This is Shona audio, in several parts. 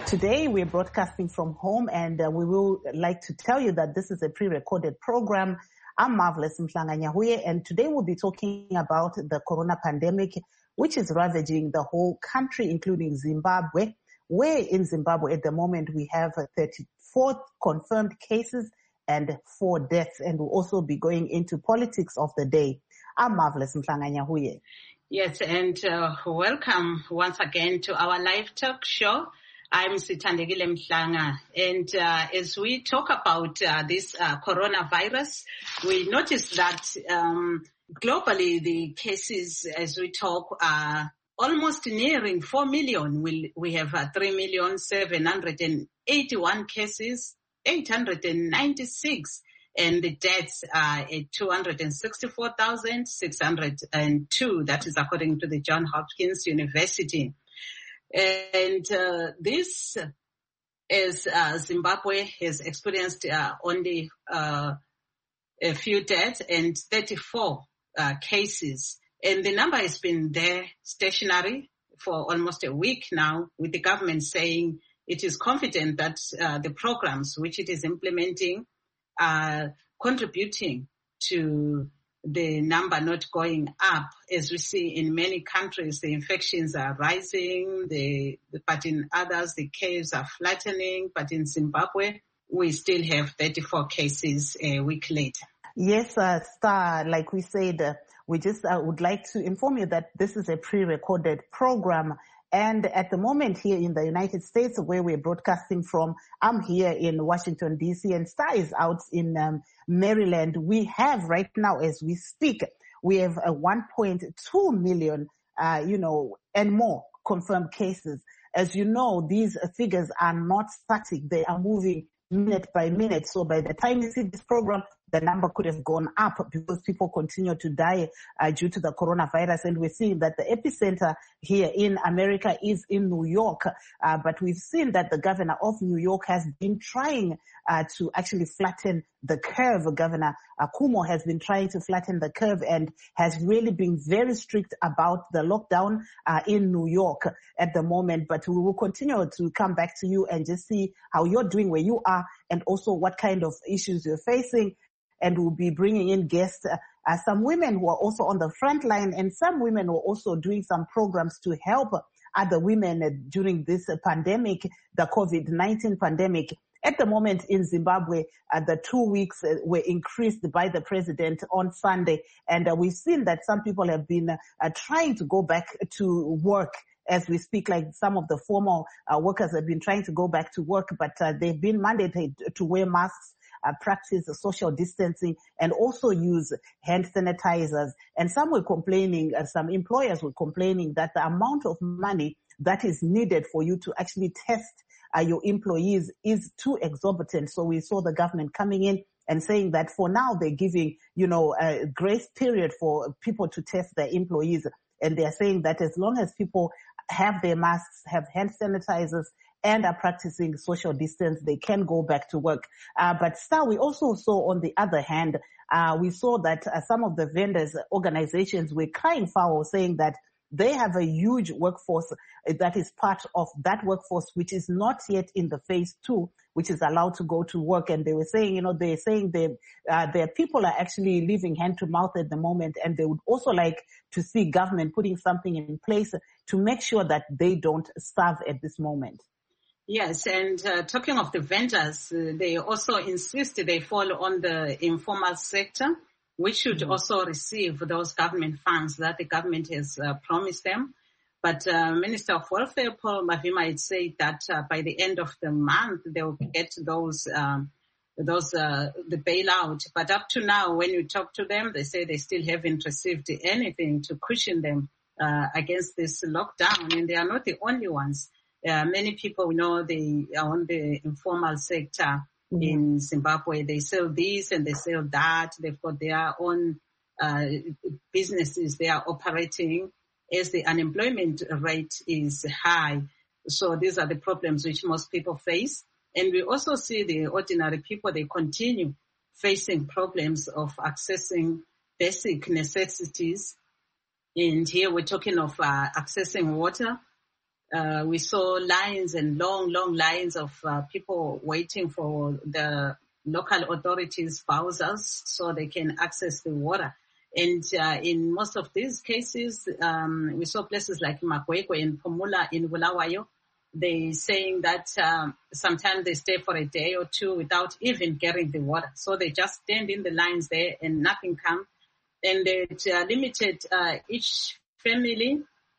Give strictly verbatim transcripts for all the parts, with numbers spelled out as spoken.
Today we're broadcasting from home, and uh, we will like to tell you that this is a pre-recorded program. I'm Marvelous Mhlanga-Nyahuye, and today we'll be talking about the corona pandemic, which is ravaging the whole country, including Zimbabwe, where in Zimbabwe at the moment we have thirty-four confirmed cases and four deaths, and we'll also be going into politics of the day. I'm Marvelous Mhlanga-Nyahuye. Yes, and uh, welcome once again to our live talk show. I'm Sithandegile Mhlanga, and uh, as we talk about uh, this uh, coronavirus, we notice that um, globally the cases, as we talk, are almost nearing four million. We, we have uh, three million seven hundred eighty-one cases, eight hundred ninety-six, and the deaths are at two hundred sixty-four thousand six hundred two. That is according to the Johns Hopkins University. And uh, this, as uh, Zimbabwe has experienced uh, only uh, a few deaths and thirty-four uh, cases. And the number has been there stationary for almost a week now, with the government saying it is confident that uh, the programs which it is implementing are contributing to the number not going up. As we see in many countries, the infections are rising, the, but in others, the curves are flattening. But in Zimbabwe, we still have thirty-four cases a week later. Yes, uh, Star, like we said, uh, we just uh, would like to inform you that this is a pre-recorded program. And at the moment here in the United States, where we're broadcasting from, I'm here in Washington, D C, and Star is out in um, Maryland. We have right now, as we speak, we have a one point two million, uh, you know, and more confirmed cases. As you know, these figures are not static. They are moving minute by minute. So by the time you see this program, the number could have gone up because people continue to die uh, due to the coronavirus. And we're seeing that the epicenter here in America is in New York. Uh, but we've seen that the governor of New York has been trying uh, to actually flatten the curve. Governor uh, Cuomo has been trying to flatten the curve and has really been very strict about the lockdown uh, in New York at the moment. But we will continue to come back to you and just see how you're doing where you are and also what kind of issues you're facing. And we'll be bringing in guests, uh, uh, some women who are also on the front line, and some women who are also doing some programs to help other women uh, during this uh, pandemic, the COVID nineteen pandemic. At the moment in Zimbabwe, uh, the two weeks uh, were increased by the president on Sunday. And uh, we've seen that some people have been uh, uh, trying to go back to work as we speak, like some of the formal uh, workers have been trying to go back to work, but uh, they've been mandated to wear masks, Uh, practice social distancing, and also use hand sanitizers. And some were complaining, uh, some employers were complaining that the amount of money that is needed for you to actually test uh, your employees is too exorbitant. So we saw the government coming in and saying that for now they're giving, you know, a grace period for people to test their employees. And they're saying that as long as people have their masks, have hand sanitizers, and are practicing social distance, they can go back to work. Uh, but Star, we also saw on the other hand, uh, we saw that uh, some of the vendors, organizations were crying foul, saying that they have a huge workforce that is part of that workforce, which is not yet in the phase two, which is allowed to go to work. And they were saying, you know, they're saying they, uh, their people are actually living hand to mouth at the moment. And they would also like to see government putting something in place to make sure that they don't starve at this moment. Yes, and uh, talking of the vendors, uh, they also insist they fall on the informal sector, which should mm-hmm. also receive those government funds that the government has uh, promised them. But uh, Minister of Welfare, Paul Mavhima, had said that uh, by the end of the month, they will get those, um, those uh, the bailout. But up to now, when you talk to them, they say they still haven't received anything to cushion them uh, against this lockdown, and they are not the only ones. Uh, many people we know they are on the informal sector mm-hmm. in Zimbabwe. They sell this and they sell that. They've got their own uh, businesses they are operating as the unemployment rate is high. So these are the problems which most people face. And we also see the ordinary people, they continue facing problems of accessing basic necessities. And here we're talking of uh, accessing water. Uh, we saw lines and long, long lines of uh, people waiting for the local authorities' bowsers so they can access the water. And uh, in most of these cases, um, we saw places like Makwekwe and Pomula in Bulawayo. They saying that um, sometimes they stay for a day or two without even getting the water. So they just stand in the lines there and nothing comes. And it uh, limited uh, each family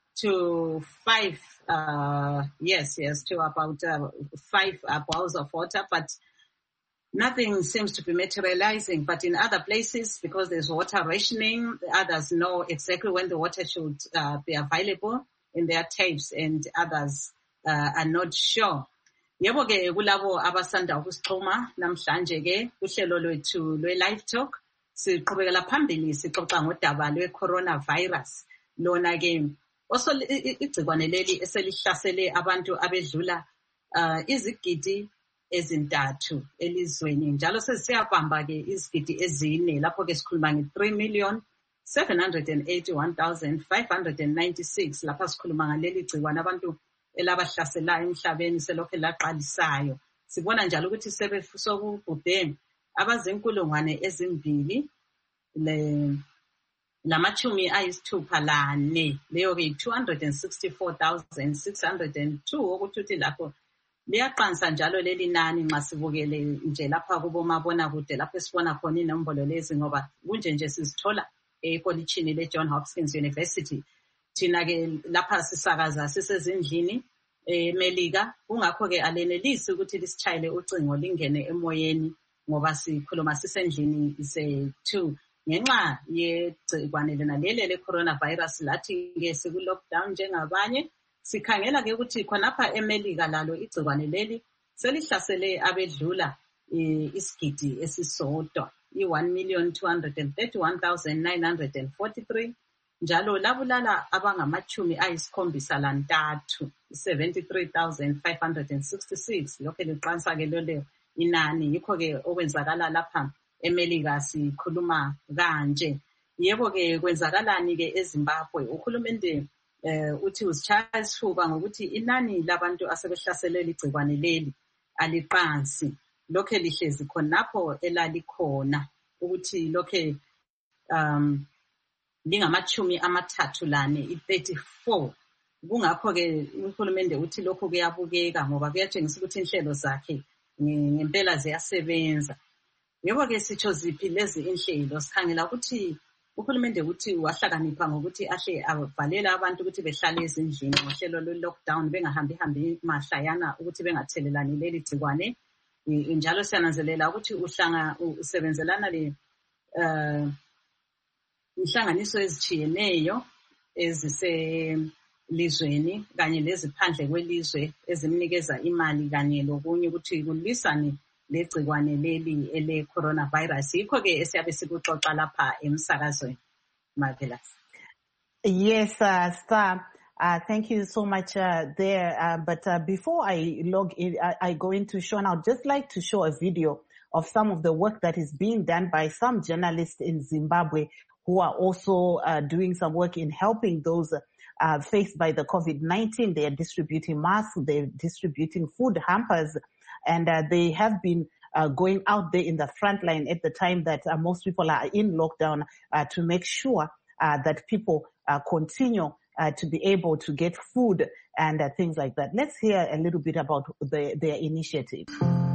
to five, uh, yes, yes, to about uh, five uh, bowls of water, but nothing seems to be materializing. But in other places, because there's water rationing, others know exactly when the water should uh, be available in their tapes, and others uh, are not sure. Yebo ke kulabo abasanda ukusixhuma namhlanje ke kuhlelo lwethu lwe-Live Talk siqhubekela phambili sixoxa ngodaba lwe-coronavirus. Lona ke also igcikwane leli eselihlasele abantu abedlula uh, izigidi ezintathu elizweni, njalo sesiyabamba ke izigidi ezine, lapho ke sikhuluma nge-three million seven hundred eighty-one thousand five hundred ninety-six lapha sikhuluma ngaleli gcikwane abantu elabahlaselayo emhlabeni selokhu laqalisayo. Sibona njalo ukuthi sebesokubhudeni abazinkulungwane ezimbili le lamachumi ayisithupha lane, leyo ke two hundred sixty-four thousand six hundred two, okuthi lapho liyaqansa njalo leli nani nxa sibukele nje lapha kubomabona kude lapho esibona khona inombolo lezi, ngoba kunje nje sizithola ekolitshini le-John Hopkins University. Thina ke lapha sisakaza sisezindlini eMelika, kungakho ke alenelisi ukuthi lisitshayele ucingo lingene emoyeni ngoba sikhuluma sisendlini zethu ngenxa yegcikwane lena leli le-coronavirus. Lathi ke siku-lockdown njengabanye. Sikhangela ke ukuthi khonapha eMelika lalo igcikwane leli selihlasele abedlula isigidi esisodwa, i-one million two hundred thirty-one thousand nine hundred forty-three, njalo labulala abangamachumi ayisikhombisa lantathu, seventy-three thousand five hundred sixty-six. Lokho liqansa ke lelo inani, yikho ke okwenzakala lapha eMelika sikhuluma kanje. Yebo ke kwenzakalani ke eZimbabwe? Uhulumende Uh, uthi usitshaya isifuba ngokuthi inani labantu asebehlasele ligcikwane leli aliqansi, lokho lihlezi khonapho elalikhona ukuthi lokho um lingamachumi amathathu lane, i-thirty-four. Kungakho ke uhulumende uthi lokho kuyabukeka ngoba kuyatshengisa ukuthi inhlelo zakhe ngempela ziyasebenza. Yebo ke sitsho ziphi lezi inhlelo? Sikhangela ukuthi uhulumende uthi wahlakanipha ngokuthi ahle avalela abantu ukuthi behlale ezindlini ngohlelo lwe-lockdown, bengahambi hambi mahlayana ukuthi bengathelelani leli gcikwane. Njalo siyananzelela ukuthi uhlanga usebenzelana le uh, inhlanganiso ezitshiyeneyo eziselizweni kanye leziphandle kwelizwe ezimnikeza imali kanye lokunye ukuthi kulisane legcikwane leli ele-coronavirus. Yikho ke esiyabe sikuxoxa lapha emsakazweni. Marvelous. Yes, uh, Star. Uh, thank you so much uh, there. Uh, but uh, before I log in, I, I go into Sean, I'd just like to show a video of some of the work that is being done by some journalists in Zimbabwe who are also uh, doing some work in helping those uh, faced by the COVID nineteen. They are distributing masks, they're distributing food hampers, and uh, they have been uh, going out there in the front line at the time that uh, most people are in lockdown uh, to make sure uh, that people uh, continue uh, to be able to get food and uh, things like that. Let's hear a little bit about the, their initiative.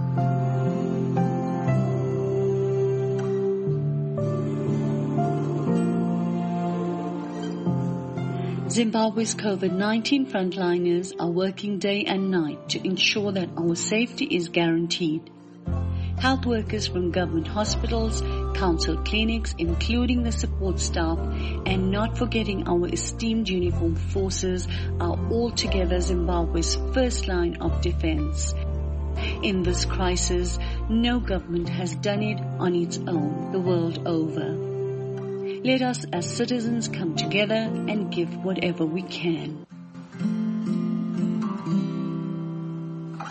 Zimbabwe's COVID nineteen frontliners are working day and night to ensure that our safety is guaranteed. Health workers from government hospitals, council clinics, including the support staff, and not forgetting our esteemed uniformed forces are altogether Zimbabwe's first line of defense. In this crisis, no government has done it on its own the world over. Let us as citizens come together and give whatever we can.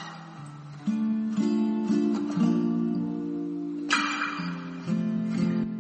I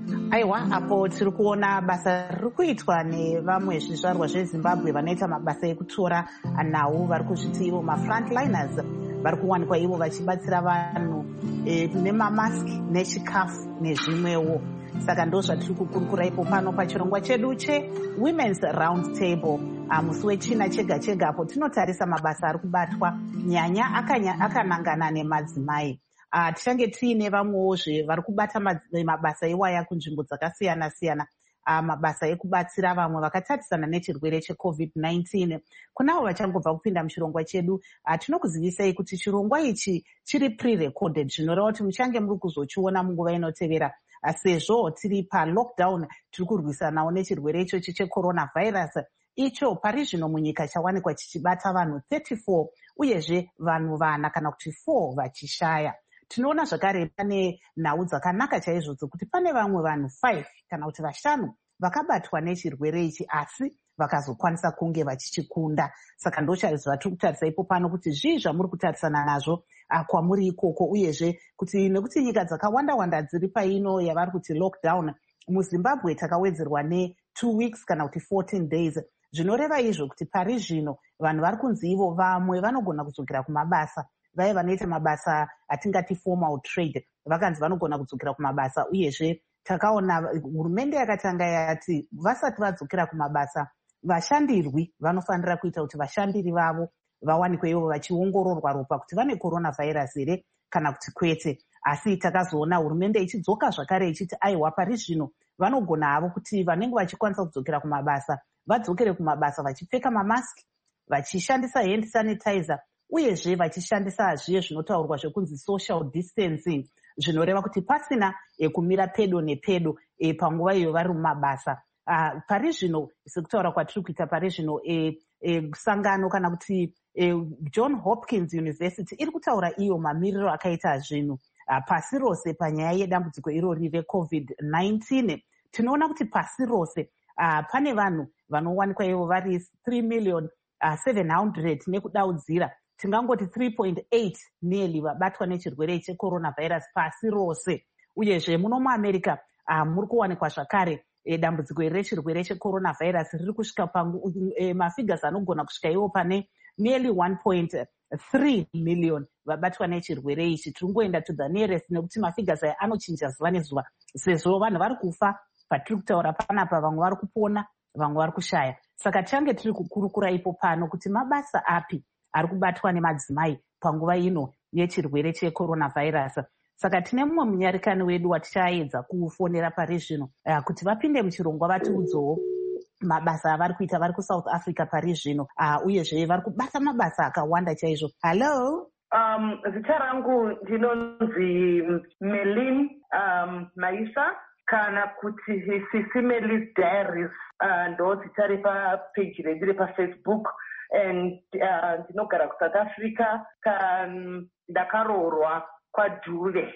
aiwa, apo tiri kuona basa riri kuitwa nevamwe zvizvarwa zvezimbabwe vanoita mabasa ekutora nhau, vari kuzviti ivo mafrontliners, vari kuwanikwa ivo vachibatsira vanhu e, nemamaski nechikafu nezvimwewo. Saka ndo zvatiri kukurukura ipo pano pachirongwa chedu cheWomen's Round Table, musi wechina chega chega, apo tinotarisa mabasa ari kubatwa, nyanya akanangana nemadzimai. Uh, tichange tiine vamwewozve vari kubata mabasa iwaya kunzvimbo dzakasiyana siyana, uh, mabasa ekubatsira vamwe vakatatisana nechirwere checovid nineteen. Kunavo vachangobva kupinda muchirongwa chedu, uh, tinokuzivisai kuti chirongwa ichi chiri pre-recorded, zvinoreva kuti muchange muri kuzochiona munguva inotevera, uh, sezvo tiri palockdown, tiri kurwisanawo nechirwere ichochi checoronavirus, icho pari zvino munyika chawanikwa chichibata vanhu thirty-four, uyezve vanhu vana kana kuti four vachishaya. Tinoona zvakare pane nhau dzakanaka chaizvo dzokuti pane vamwe vanhu five kana kuti vashanu vakabatwa nechirwere ichi asi vakazokwanisa kunge vachichikunda. Saka ndochaizvo vatiri kutarisa ipo pano kuti zvii zvamuri kutarisana nazvo kwamuri ikoko, uyezve kuti nekuti nyika dzakawanda wanda dziri paino yavari kuti lockdown, muZimbabwe takawedzerwa ne two weeks kana kuti fourteen days, zvinoreva izvo kuti pari zvino vanhu vari kunzi ivo vamwe vanogona kudzokera kumabasa. Vaya vanoita mabasa atingati formal trade vakanzi vanogona kudzokera kumabasa, uyezve takaona hurumende yakatanga yati vasati vadzokera kumabasa vashandirwi vanofanira kuita kuti vashandiri vavo vawanikwe ivo vachiongororwa ropa kuti vane coronavirus here kana kuti kwete. Asi takazoona hurumende ichidzoka zvakare ichiti aiwa, pari zvino vanogona havo kuti vanenge vachikwanisa kudzokera kumabasa vadzokere kumabasa vachipfeka mamaski, vachishandisa hand sanitizer, uyezve vachishandisa zviye zvinotaurwa zvekunzi social distancing, zvinoreva kuti pasina e, kumira pedo nepedo e, panguva iyo vari mumabasa. Uh, pari zvino sekutaura kwatiri kuita pari zvino e, e, sangano kana kuti e, John Hopkins University iri kutaura iyo mamiriro akaita zvinhu uh, pasi rose panyaya yedambudziko irori recovid nineteen. Tinoona kuti pasi rose uh, pane vanhu vanowanikwa ivo vari three million seven hundred nekudaudzira, tingangoti three point eight nearly vabatwa nechirwere checoronavirus pasi rose. Uyezve muno muAmerica uh, muri kuwanikwa zvakare e, dambudziko rechirwere checoronavirus riri kusvika pangu e, mafigures anogona kusvika iwo pane nearly one point three million vabatwa nechirwere ichi. Tiringoenda to the nearest nekuti mafigures aya anochinja zuva nezuva, sezvo vanhu vari kufa patiri kutaura panapa, vamwe vari kupona, vamwe vari kushaya. Saka tichange tiri kukurukura ipo pano kuti mabasa api ari kubatwa nemadzimai panguva ino yechirwere checoronavirus. Saka tine mumwe munyarikani wedu watichaedza kufonera pari zvino uh, kuti vapinde muchirongwa vatiudzowo mabasa avari kuita vari kuSouth Africa pari zvino, uh, uyezve vari kubata mabasa akawanda chaizvo. Hello, um, zita rangu ndinonzi Melin um, Maisa kana kuti Sisi Melis Diaries, uh, ndo zita repapage rendiri paFacebook, and uh, ndinogara kuSouth Africa, kan ndakaroorwa kwaDhuve.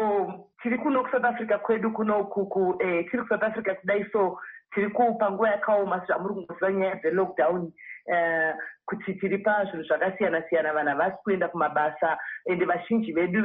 So tiri kuno kuSouth Africa kwedu kuno kuku eh, tiri kuSouth Africa kudai, so tiri kupanguva yakaoma zvamuri kungoziva nyaya dzelockdown, eh, kuti tiri pazvinhu zvakasiyana siyana, vanhu havasi kuenda kumabasa, ende vazhinji vedu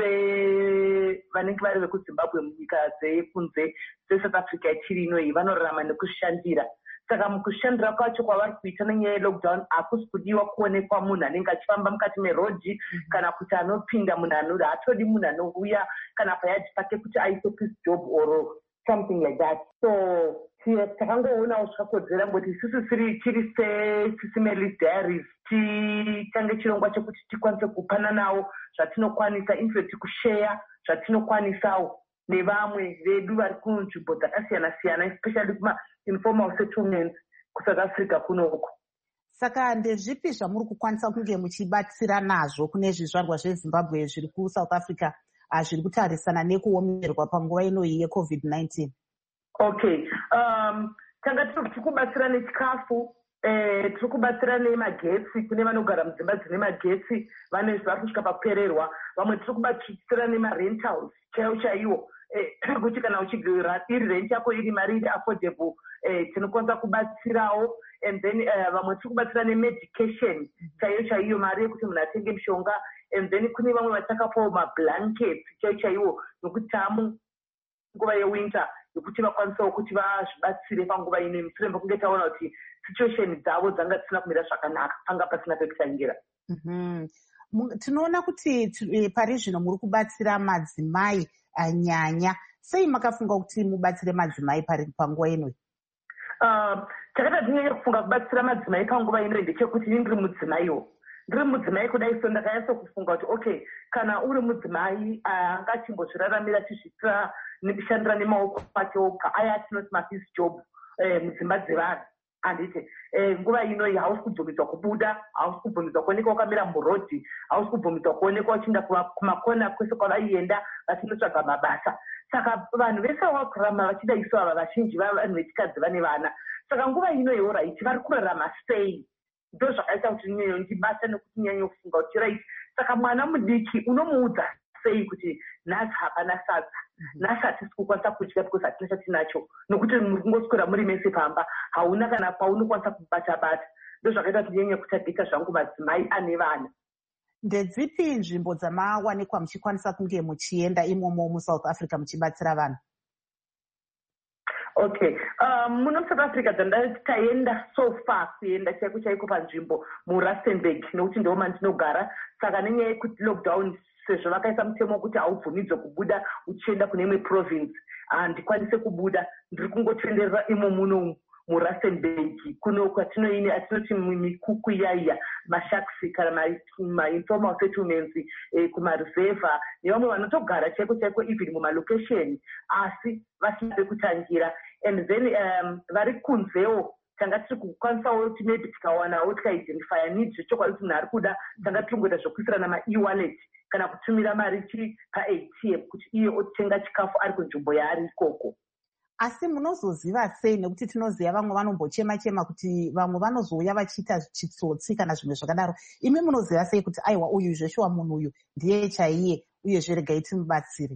vanenge vari vekuZimbabwe munyika dzekunze dzeSouth Africa tiri ino iyi vanorarama nekushandira. Saka mukushandira kwacho kwavari kuita nenyaya yelockdown hakusi kudiwa kuonekwa munhu anenge achifamba mukati merodhi, kana kuti anopinda munhu anoti hatodi munhu anouya kana payadhi pake kuti aise peace job or something like that. So takangoonawo zvakakodzera ngoti isusu tiri seSisi Melis Diaries tichange chirongwa chekuti tikwanise kupananawo zvatinokwanisa, infact kusheya zvatinokwanisawo nevamwe vedu vari kunzvimbo dzakasiyana siyana, especially kuma informal settlements kuSouth Africa kunoko. Saka ndezvipi zvamuri kukwanisa kunge muchibatsira nazvo kune zvizvarwa zveZimbabwe zviri kuSouth Africa zviri kutarisana nekuomerwa panguva inoyi yecovid nineteen? Okay, um, tanga tiri kubatsira nechikafu, eh, tiri kubatsira nemagetsi kune vanogara mudzimba dzine magetsi, vane vari kusvika pakupererwa. Vamwe tiri kubatsira nemarentals chaiwo chaiwo, eh, kuti kana uchigara iri rent yako iri mari iri affordable, eh, tinokwanisa kubatsirawo. And then uh, vamwe tiri kubatsira nemedication chaiyo chaiyo, mari yekuti munhu atenge mishonga. And then kune vamwe vatakapawo mablankets chaiyo chaiwo, nokuti tamu nguva yewinter yokuti vakwanisawo kuti vazvibatsire panguva ino mushure mekunge taona kuti situation dzavo dzanga dzisina kumira zvakanaka, panga pasina pekutangira. Tinoona kuti pari zvino muri kubatsira madzimai nyanya. Sei makafunga kuti mubatsire madzimai panguva ino? Chakati ndinenge kufunga kubatsira madzimai panguva ino ndechekuti ndiri mudzimaiwo. Ndiri mudzimai kudai so ndakanyatsa kufunga kuti okay, kana uri mudzimai angachimbozviraramira achizviitira nekushandira nemaoko ake oga, aya atinoti mafisi job mudzimba dzevanhu. Anditi nguva ino iyi hausi kubvumidzwa kubuda, hausi kubvumidzwa kuonekwa wakamira murodhi, hausi kubvumidzwa kuonekwa uchienda kumakona kwese kwavaienda vachinotsvaga mabasa. Saka vanhu vese vakurarama vachida isu ava vazhinji vanhu vechikadzi vane vana. Saka nguva ino iyo right vari kurarama sei? Ndo zvakaita kuti ndibata nekuti nyanya kufunga kuti right. Saka mwana mudiki unomuudza sei kuti nhasi hapana sadza, nhasi hatisi kukwanisa kudya because hatina chatinacho, nokuti muri kungoswera muri mese pamba, hauna kana paunokwanisa kubata bata. Ndo zvakaita kuti nyanya kutagika zvangu madzimai ane vana. Ndedzipi nzvimbo dzamawanikwa muchikwanisa kunge muchienda imomo muSouth Africa muchibatsira vanhu? Okay, um, muno South Africa dzandati taenda so far kuenda chaiko chaiko panzvimbo muRustenburg nokuti ndo mandinogara. Saka nenyaya yekuti lockdown sezvo vakaisa mutemo wekuti haubvumidzwe kubuda uchienda kune imwe province, handikwanise kubuda, ndiri kungotenderera imo muno muRustenburg kuno kwatinoine atinoti mikuku iyaiya mashaksi kana mainformal settlements kumaruzevha nevamwe vanotogara chaiko chaiko even mumalocation asi vasina pekutangira. And then um, vari kunzewo tanga tiri kukwanisawo kuti maybe tikawanawo tikaidentifya needs zvechokwadi kuti munhu ari kuda, tanga tiri kungoita zvokuisirana ma-e-wallet kana kutumira mari chiri pa-A T M kuti iye otenga chikafu ari kunzvimbo yaari ikoko. Asi munozoziva sei, nekuti tinoziva vamwe vanombochema chema kuti vamwe vanozouya vachiita chitsotsi kana zvimwe zvakadaro. Imi munoziva sei kuti aiwa uyu zveshuwa munhu uyu ndiye chaiye uyezve regai timubatsire?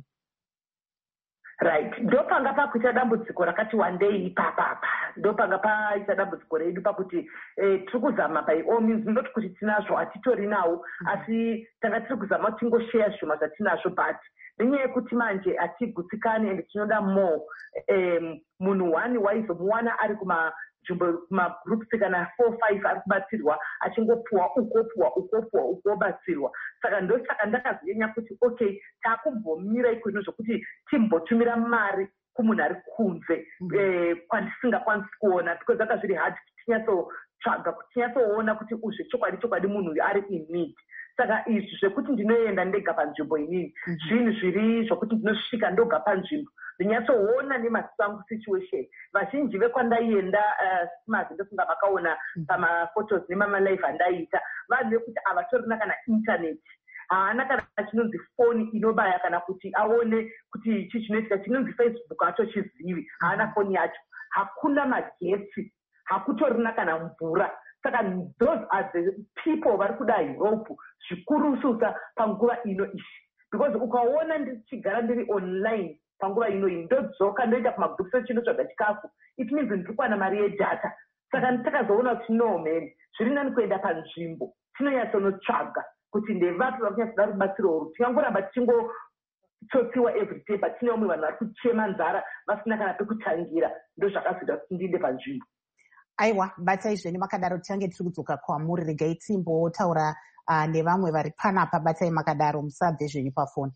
Right, ndo panga pakuita dambudziko rakati wandei ipapapa, ndo panga paita dambudziko redu pakuti eh, tiri kuzama by all means, ndoti kuti tinazvo hatitori nawo, asi tanga tiri kuzama kuti tingosheya zvima zvatinazvo, but nenyaya yekuti manje hatigutsikane and tinoda more um, munhu one waizomuwana ari kuma magroups kana four five ari kubatsirwa achingopuwa ukopuwa ukopuwa ukobatsirwa. Saka ndo saka ndakazonyanya kuti okay, takumbomira ikoino zvokuti timbotumira mari kumunhu ari kunze kwandisingakwanisi kuona, because zvaka zviri hard kuti tinyatsotsvaga kuti tinyatsoona kuti uzve chokwadi chokwadi munhu uyu ari in need. Saka izvi zvekuti ndinoenda ndega panzvimbo inini zvinhu zviri zvokuti ndinosvika ndoga panzvimbo ndinyatsoona nemaziso angu situation. Vazhinji vekwandaienda simazi ndofunga vakaona pamaphotos nemamalive andaiita, vanhu vekuti havatorina kana internet, haana kana chinonzi foni inobaya kana kuti aone kuti ichi chinoitika, chinonzi Facebook hatochizivi, haana foni yacho, hakuna magetsi, hakutorina kana mvura. Saka those are the people vari kuda Europe zvikurususa panguva ino ishi, because ukaona ndichigara ndiri online panguva ino iyi ndodzoka ndoita kumabhukisi chinotsvaga chikafu, it means ndiri kuwana mari yedhata. Saka nditakazoona kuti no man, zviri nani kuenda panzvimbo tinonyatsonotsvaga kuti ndevapi vakunyatsoda rubatsiro urwu. Tingangoramba tichingotsosiwa everyday, but tine vamwe vanhu vari kuchema nzara vasina kana pekutangira, ndo zvakazoita kuti ndiende panzvimbo. Aiwa, batai zveni makadaro tichange tiri kudzoka kwamuri. Regai timbotaura uh, nevamwe vari panapa. Batai makadaro, musabve zvenyu pafoni.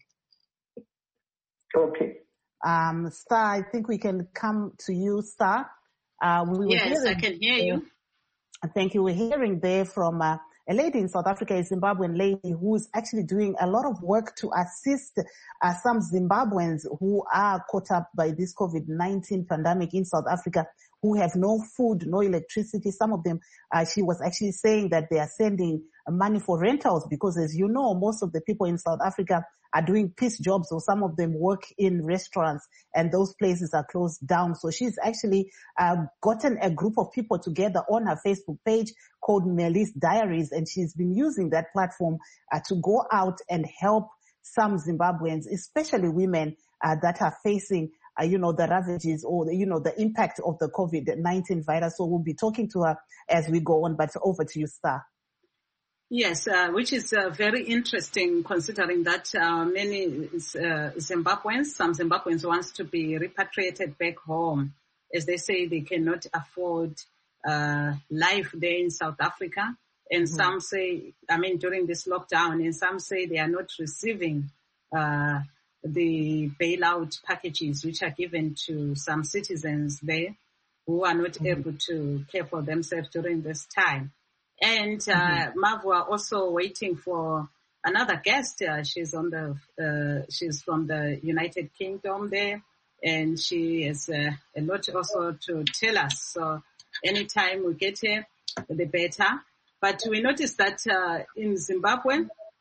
Okay. Um, Star, I think we can come to you, Star. Uh, we yes, hearing, I can hear you. Uh, thank you. We're hearing there from uh, a lady in South Africa, a Zimbabwean lady who's actually doing a lot of work to assist uh, some Zimbabweans who are caught up by this COVID nineteen pandemic in South Africa, who have no food, no electricity. Some of them, uh, she was actually saying that they are sending money for rentals because, as you know, most of the people in South Africa are doing piece jobs, or some of them work in restaurants, and those places are closed down. So she's actually uh, gotten a group of people together on her Facebook page called Melis Diaries, and she's been using that platform uh, to go out and help some Zimbabweans, especially women uh, that are facing Uh, you know, the ravages or, the, you know, the impact of the COVID nineteen virus. So we'll be talking to her as we go on, but over to you, Star. Yes, uh, which is uh, very interesting considering that uh, many uh, Zimbabweans, some Zimbabweans want to be repatriated back home, as they say they cannot afford uh, life there in South Africa. And mm-hmm. some say, I mean, during this lockdown, and some say they are not receiving uh, the bailout packages which are given to some citizens there who are not mm-hmm. able to care for themselves during this time. And uh, mm-hmm. Mavu are also waiting for another guest. Uh, she's on the, uh, she's from the United Kingdom there, and she has uh, a lot also to tell us. So anytime we get her, the better. But we noticed that uh, in Zimbabwe,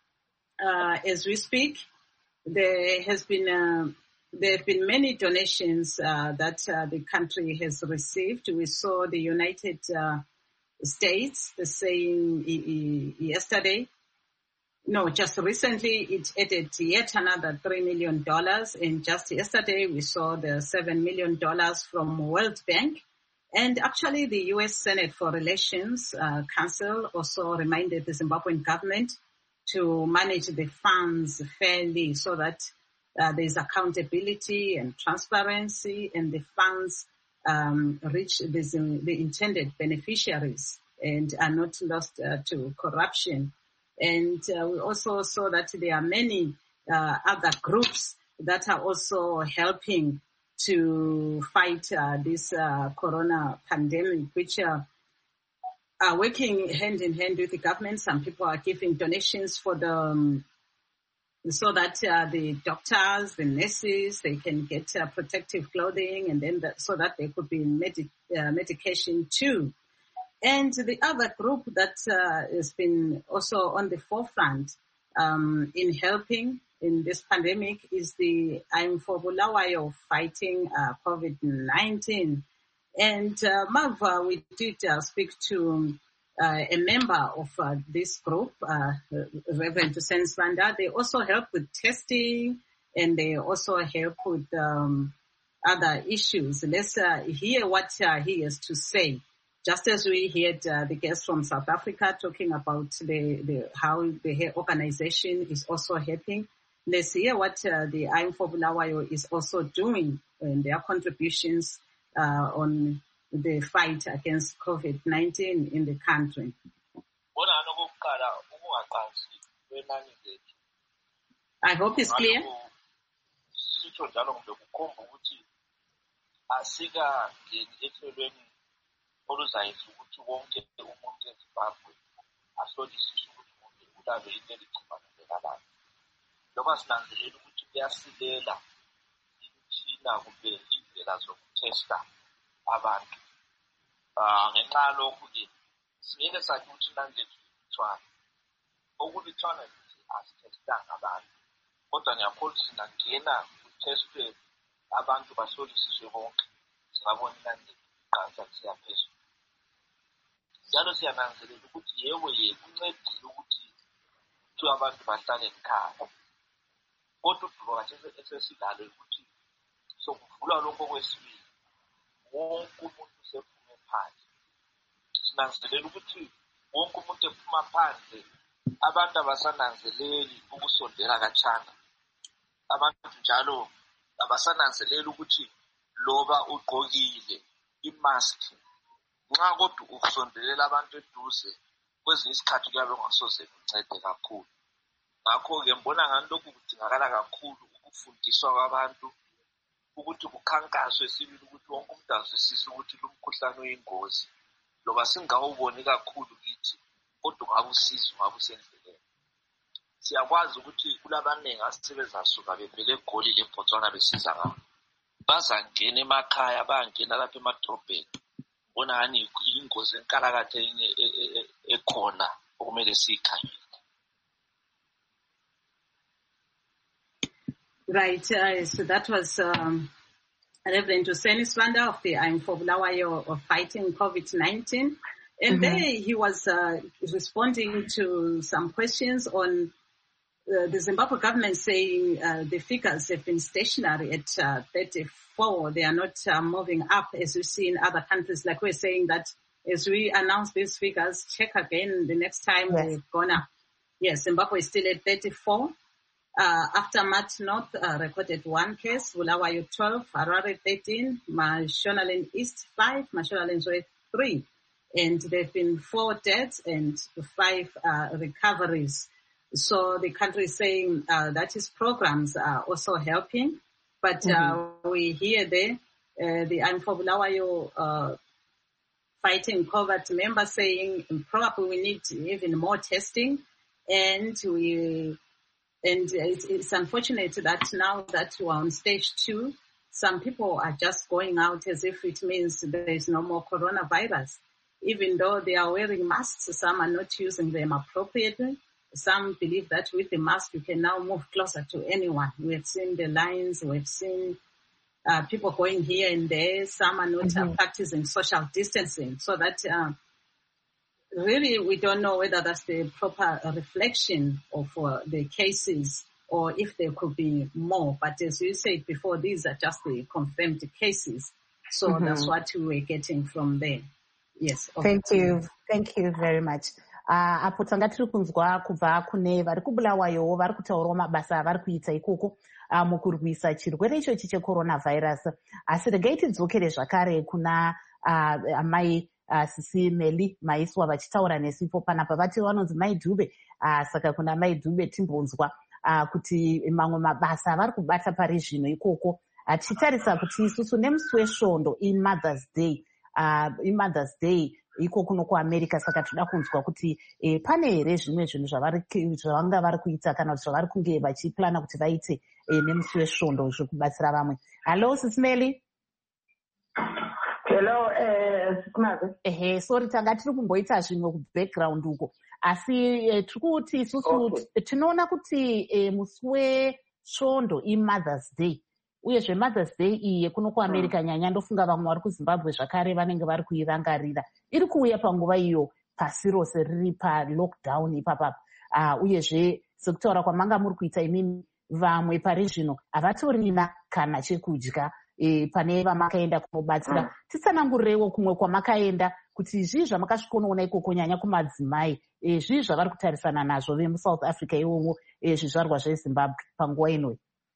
uh, as we speak, there has been uh, there have been many donations uh, that uh, the country has received. We saw the United uh, States saying yesterday, no, just recently it added yet another three million dollars. And just yesterday we saw the seven million dollars from World Bank. And actually the U S Senate for Relations uh, Council also reminded the Zimbabwean government to manage the funds fairly so that uh, there's accountability and transparency and the funds Um, reach the, the intended beneficiaries and are not lost uh, to corruption. And uh, we also saw that there are many uh, other groups that are also helping to fight uh, this uh, corona pandemic, which uh, are working hand in hand with the government. Some people are giving donations for the um, so that uh, the doctors, the nurses, they can get uh, protective clothing, and then the, so that there could be medi- uh, medication too. And the other group that uh, has been also on the forefront um, in helping in this pandemic is the I'm for Bulawayo fighting uh, COVID nineteen. And uh, Mava, we did uh, speak to Uh, a member of uh, this group, uh, Reverend Hussein Sibanda. They also help with testing and they also help with um, other issues. Let's uh, hear what uh, he has to say. Just as we heard uh, the guest from South Africa talking about the, the how the organization is also helping. Let's hear what uh, the I'm for Bulawayo is also doing and their contributions uh, on the fight against COVID nineteen in the country. I hope it's clear. Abantu ah ngenxa lokhu-ke singeke sathi ukuthi manje sithwana okubithwana asithestanga abantu kodwa ngiyakholwa ukuthi singangena kutestwe abantu basolisiswe bonke singabona inani liqansa siyaphezulu njalo siyananzelela ukuthi yebo ye kuncedile ukuthi kuthiwa abantu bahlale ekhaya kodwa udubo kathi esesidalo ukuthi sokuvulwa lokho kwesibili wonke umuntu usephume phandle. Sinanzelela ukuthi wonke umuntu ephuma phandle abantu abasananzeleli ukusondela kachana. Abantu njalo abasananzeleli ukuthi loba ugqokile imask nxa kodwa ukusondelela abantu eduze kwezinye isikhathi kuyabe kungasoze kuncede kakhulu. Ngakho-ke mbona ngani lokhu kudingakala kakhulu ukufundiswa kwabantu ukuthi kukhankaswe sibili ukuthi wonke umuntu azwisise ukuthi lo mkhuhlane uyingozi loba singawuboni kakhulu kithi kodwa ngabusizo ngabusendleleni. Siyakwazi ukuthi kulabaningi asebezasuka bevele eGoli leBotswana besiza ngabo bazangena emakhaya bangena lapha emadrobheni bona ngani ingozi enkalakathe ekhona okumele siyikhangele. Right, uh, so that was um, Reverend Hussein Sibanda of the I'm for Bulawayo of fighting COVID nineteen. And mm-hmm. there he was uh, responding to some questions on uh, the Zimbabwe government saying uh, the figures have been stationary at uh, thirty-four. They are not uh, moving up as you see in other countries. Like we're saying that as we announce these figures, check again the next time yes. we're gonna. Yes, Zimbabwe is still at thirty-four. Uh, Aftermath North uh, recorded one case, Bulawayo twelve, Harare thirteen, Mashonaland East five, Mashonaland West three. And there have been four deaths and five uh, recoveries. So the country is saying uh, that its programs are also helping. But mm-hmm. uh, we hear there, uh, the I'm for Bulawayo uh, fighting COVID members saying probably we need even more testing. And we, and it's, it's unfortunate that now that we're on stage two, some people are just going out as if it means there is no more coronavirus. Even though they are wearing masks, some are not using them appropriately. Some believe that with the mask you can now move closer to anyone. We have seen the lines, we have seen uh, people going here and there. Some are not mm-hmm. uh, practicing social distancing. So that uh, really we don't know whether that's the proper reflection of uh, the cases or if there could be more. But as you said before, these are just the confirmed cases. So mm-hmm. that's what we were getting from there. Yes. Thank you. Thank you very much. Uh, apo tanga tiri kunzwa kubva kune vari kuBulawayo vari kutaurawo mabasa avari kuita ikoko uh, mukurwisa chirwere ichochi checoronavirus. Asi regai tidzokere zvakare kuna uh, amai uh, Sisi Meli Maiswa vachitaura nesipo panapa vati vanonzi Mai Dube. Uh, saka kuna Mai Dube timbonzwa uh, kuti mamwe mabasa avari kubata pari zvino ikoko tichitarisa uh, kuti isusu nemusi wesvondo iMother's Day. Uh, iMother's Day iko kuno kuAmerica, saka toda kunzwa kuti eh, pane here zvimwe zvinhu zvavanga vari kuita kana kuti zvavari kunge vachiplana kuti vaite eh, nemusi wesvondo zvekubatsira vamwe. Hello Sisi Meli. Hello eh Sisimaze. Ehe, sorry tanga tiri kumboita zvimwe kubackground uko. Asi eh, tiri kuti isusu okay. Tinoona kuti eh, musi wesvondo iMother's Day. Uyezve Mother's Day iyi kuno kuAmerica mm. nyanya ndofunga vamwe vari kuZimbabwe zvakare vanenge vari kuirangarira. Iri kuuya panguva iyo pasi rose riri pa-lockdown ipapa. Uh, uyezve sekutaura kwamanga muri kuita imini vamwe pari zvino havatorina kana chekudya e, pane vamakaenda kunobatsira. Mm. Titsanangurirewo kumwe kwamakaenda kuti zvii zvamakasvikonoona ikoko nyanya kumadzimai e, zvii zvavari kutarisana nazvo vemuSouth Africa ivovo e, zvizvarwa zveZimbabwe panguva ino.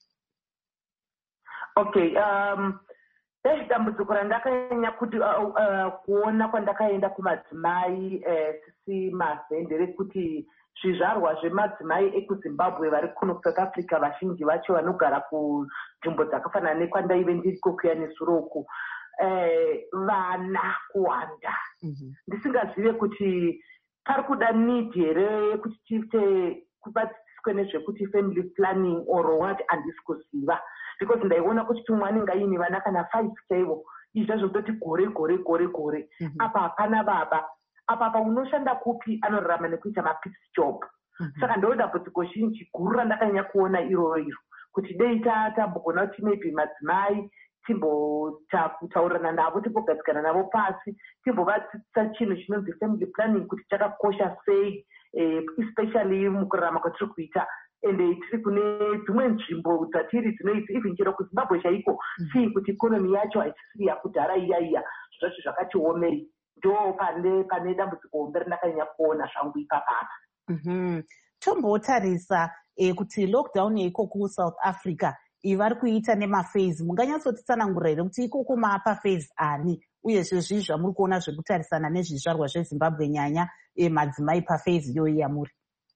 Okay, um, dai dambudziko randakanyanya kuti uh, uh, kuona kwandakaenda kumadzimai uh, Sisi Maze nderekuti zvizvarwa zvemadzimai ekuZimbabwe vari kuno South Africa vazhinji vacho vanogara kunzvimbo dzakafanana nekwandaive ndiriko kuya nesuro uku uh, vana kuwanda. Mm-hmm. Ndisingazive kuti pari kuda need here kuti tiite kubatsiswe nezvekuti family planning or what handisi kuziva. Because ndaiona kuti tumwe anenge aine vana kana five chaivo izvo zvototi gore gore gore gore mm-hmm. apa hapana baba apa apa unoshanda kupi anorarama nekuita mapitsi job. Mm-hmm. Saka ndoda dambudziko zhinji guru randakanyanya kuona iroro iro kuti dei tambogona kuti maybe madzimai timbotaurirana navo timbogadzikana navo pasi timbovadzidzisa chinhu chinonzi family planning kuti chakakosha sei eh, especially mukurarama kwatiri kuita. Ende tiri kune dzimwe nzvimbo dzatiri dzinoita even chero kuZimbabwe chaiko sii kuti ikonomi yacho haisiri yakudhara iya iya zvacho zvakati omei. Ndo pane pane dambudziko hombe randakanyanya kuona zvangu ipapapa. Mm-hmm. Tombotarisa eh, kuti lockdown yeiko kuSouth Africa ivari kuita nemaphase. Munganyatsotitsanangurira here kuti ikoko maapa phase ani uyezve zvii zvamuri kuona zvekutarisana nezvizvarwa zveZimbabwe nyanya eh, madzimai paphase iyoyi yamuri.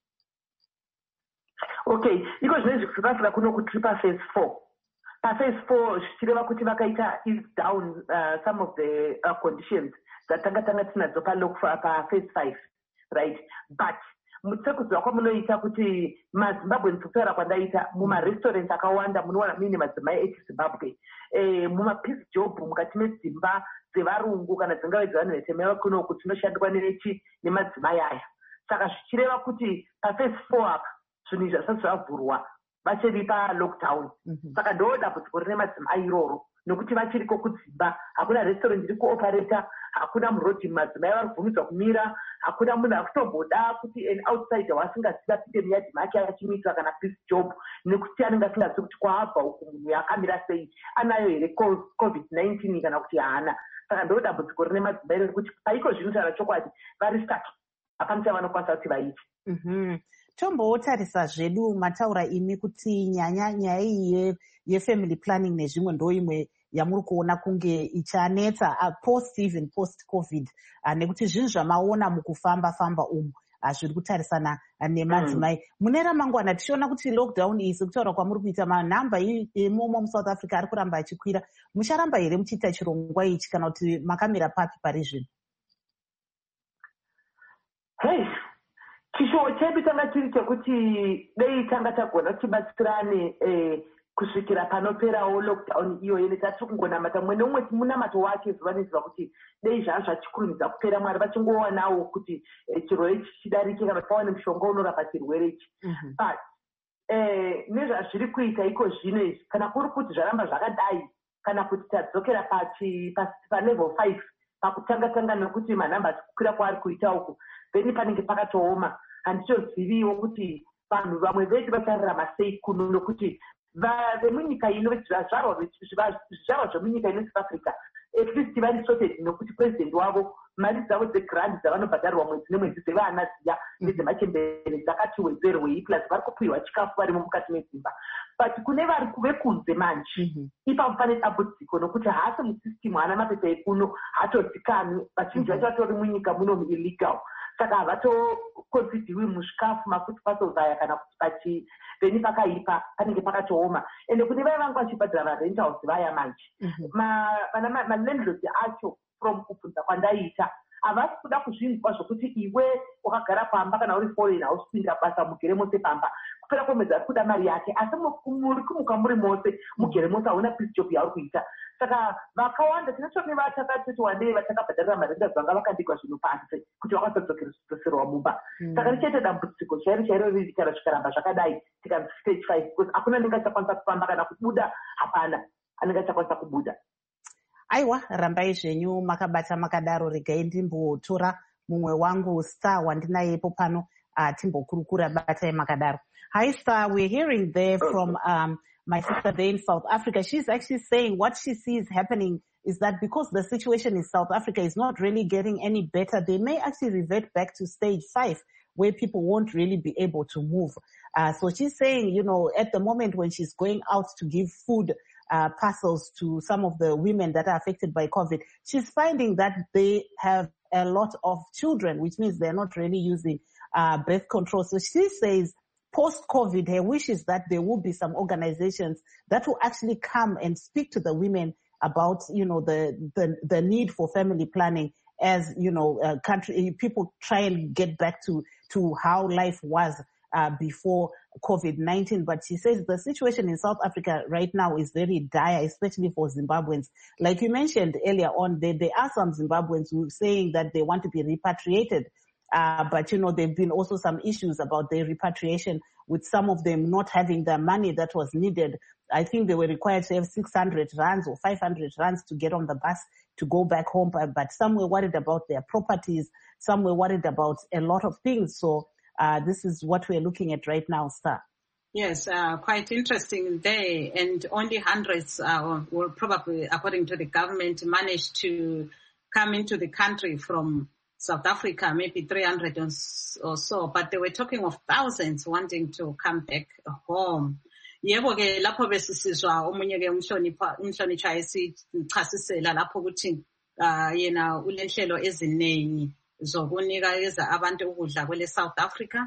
Okay, iko zvinezvi kuSouth Africa kuno kuti paphase four. Paphase four zvichireva kuti vakaita ease down uh, some of the uh, conditions dzatanga tanga tinadzo paphase five, right? But mutsekudzwa kwamunoita kuti maZimbabwe kutaura kwandaita mumarestaurants akawanda munowana muine madzimai echiZimbabwe. Eh, mumapeace job mukati medzimba dzevarungu kana dzingave dzevanhu vetemera kuno kuti dzinoshandwa nechi nemadzimai aya. Saka zvichireva kuti paphase four apa zvinhu izvi zvasati zvavhurwa vachiri palockdown. Mm-hmm. Saka ndo dambudziko rine madzimai iroro nokuti vachiriko kudzimba hakuna restaurant iri kuoperata, hakuna murodhi madzimai vari kubvumidzwa kumira, hakuna munhu akutomboda kuti an outsider wasingazivi apinde muyadhi make achimuitira kana peace job nekuti anenge asingazivi kuti kwaabva uku munhu yakamira sei, anayo here covid nineteen kana kuti haana. saka ndo dambudziko rine madzimba iri kuti paiko zvinotaura chokwadi vari statu hapana chavanokwanisa kuti vaiti. mm-hmm. Tombotarisa zvedu mataura imi kuti nyaya nyaya iyi yefamily planning nezvimwe ndo imwe yamuri kuona kunge ichanetsa uh, post even post covid uh, nekuti zvinhu zvamaona mukufamba famba umu uh, zviri kutarisana uh, nemadzimai mm. mune ramangwana tichiona kuti lockdown iyi sekutaura kwamuri kuita manhamba imomo muSouth Africa ari kuramba achikwira, mucharamba here muchiita chirongwa ichi kana kuti makamira papi pari zvino? Hey, chishowo chedu tanga chiri chekuti dei tanga tagona tibatsirane eh, kusvikira panoperawo lockdown iyoyo netati kungonamata mumwe nomwe munamato wake zuva nezuva kuti dei zvaa zvachikurumidza kupera Mwari vachingowanawo kuti eh, chirwere ichi chidarike kana pawane mushonga unorapa chirwere ichi. mm-hmm. but eh, nezvazviri kuita iko zvino izvi kana kuri kuti zvaramba zvakadai kana kuti tadzokera pachi palevel five pakutanga tanga nekuti manhamba kukwira kwaari kuita uku then panenge pakatooma handichoziviwo kuti vanhu vamwe vedu vachararama sei kuno nokuti vemunyika ino zvizvarwa zvemunyika ino South Africa at least vari sorted nokuti president wavo mari dzavo dzegrand dzavanobhadharirwa mwedzi nemwedzi dzevaana dziya nedzemachembere dzakati wedzerwei plus vari kupiwa chikafu varimo mukati medzimba. But kune vari vekunze manje ipapo pane dambudziko nokuti haasi musystem haana mapepa ekuno hatozikanwi vazhinji vacho vatori munyika muno illegal saka havatokonsidiwi muzvikafu mafuti pasovaya kana kuti pachi then pakaipa panenge pakatooma ende kune vaya vanga vachibhadhira varentals vaya manje malandlords acho from kubvunza kwandaiita havasi kuda kuzvinzwa zvokuti iwe wakagara pamba kana uri foreign hausipinda basa mugere mose pamba kupera kwemwedzi ari kuda mari yake asi muri kumuka muri mose mugere mose hauna pisi job yauri kuita saka vakawanda tinotone vatakatoti wandei vatakabhadharira marenda zvanga vakandigwa zvinhu pasi kuti vakasodzokereserwa mumba. Saka richaita dambudziko chairo chairo riri kana zvikaramba zvakadai tikanzi stage five because hakuna anenge achakwanisa kufamba kana kubuda hapana anenge achakwanisa kubuda. Aiwa, rambai zvenyu makabata makadaro. Regai ndimbotora mumwe wangu Star wandinayepo pano uh, timbokurukura batai makadaro. Hi Star, we're hearing there from um, my sister there in South Africa. She's actually saying what she sees happening is that because the situation in South Africa is not really getting any better, they may actually revert back to stage five where people won't really be able to move. Uh, so she's saying, you know, at the moment when she's going out to give food uh, parcels to some of the women that are affected by COVID, she's finding that they have a lot of children, which means they're not really using uh, birth control. So she says post-COVID, her wish is that there will be some organizations that will actually come and speak to the women about, you know, the, the, the need for family planning as, you know, uh, country, people try and get back to, to how life was uh, before COVID nineteen. But she says the situation in South Africa right now is very dire, especially for Zimbabweans. Like you mentioned earlier on, there, there are some Zimbabweans who are saying that they want to be repatriated. Uh, but, you know, there have been also some issues about their repatriation, with some of them not having the money that was needed. I think they were required to have six hundred rands or five hundred rands to get on the bus to go back home. But some were worried about their properties. Some were worried about a lot of things. So uh, this is what we're looking at right now, Star. Yes, uh, quite interesting there. And only hundreds uh, will probably, according to the government, managed to come into the country from South Africa, maybe three hundred or so, but they were talking of thousands wanting to come back home. Yebo ke lapho besisizwa omunye ke umhlonipha umhlonipha esichasisela lapho ukuthi yena ulenhlelo eziningi zokunikeza abantu ukudla kwele South Africa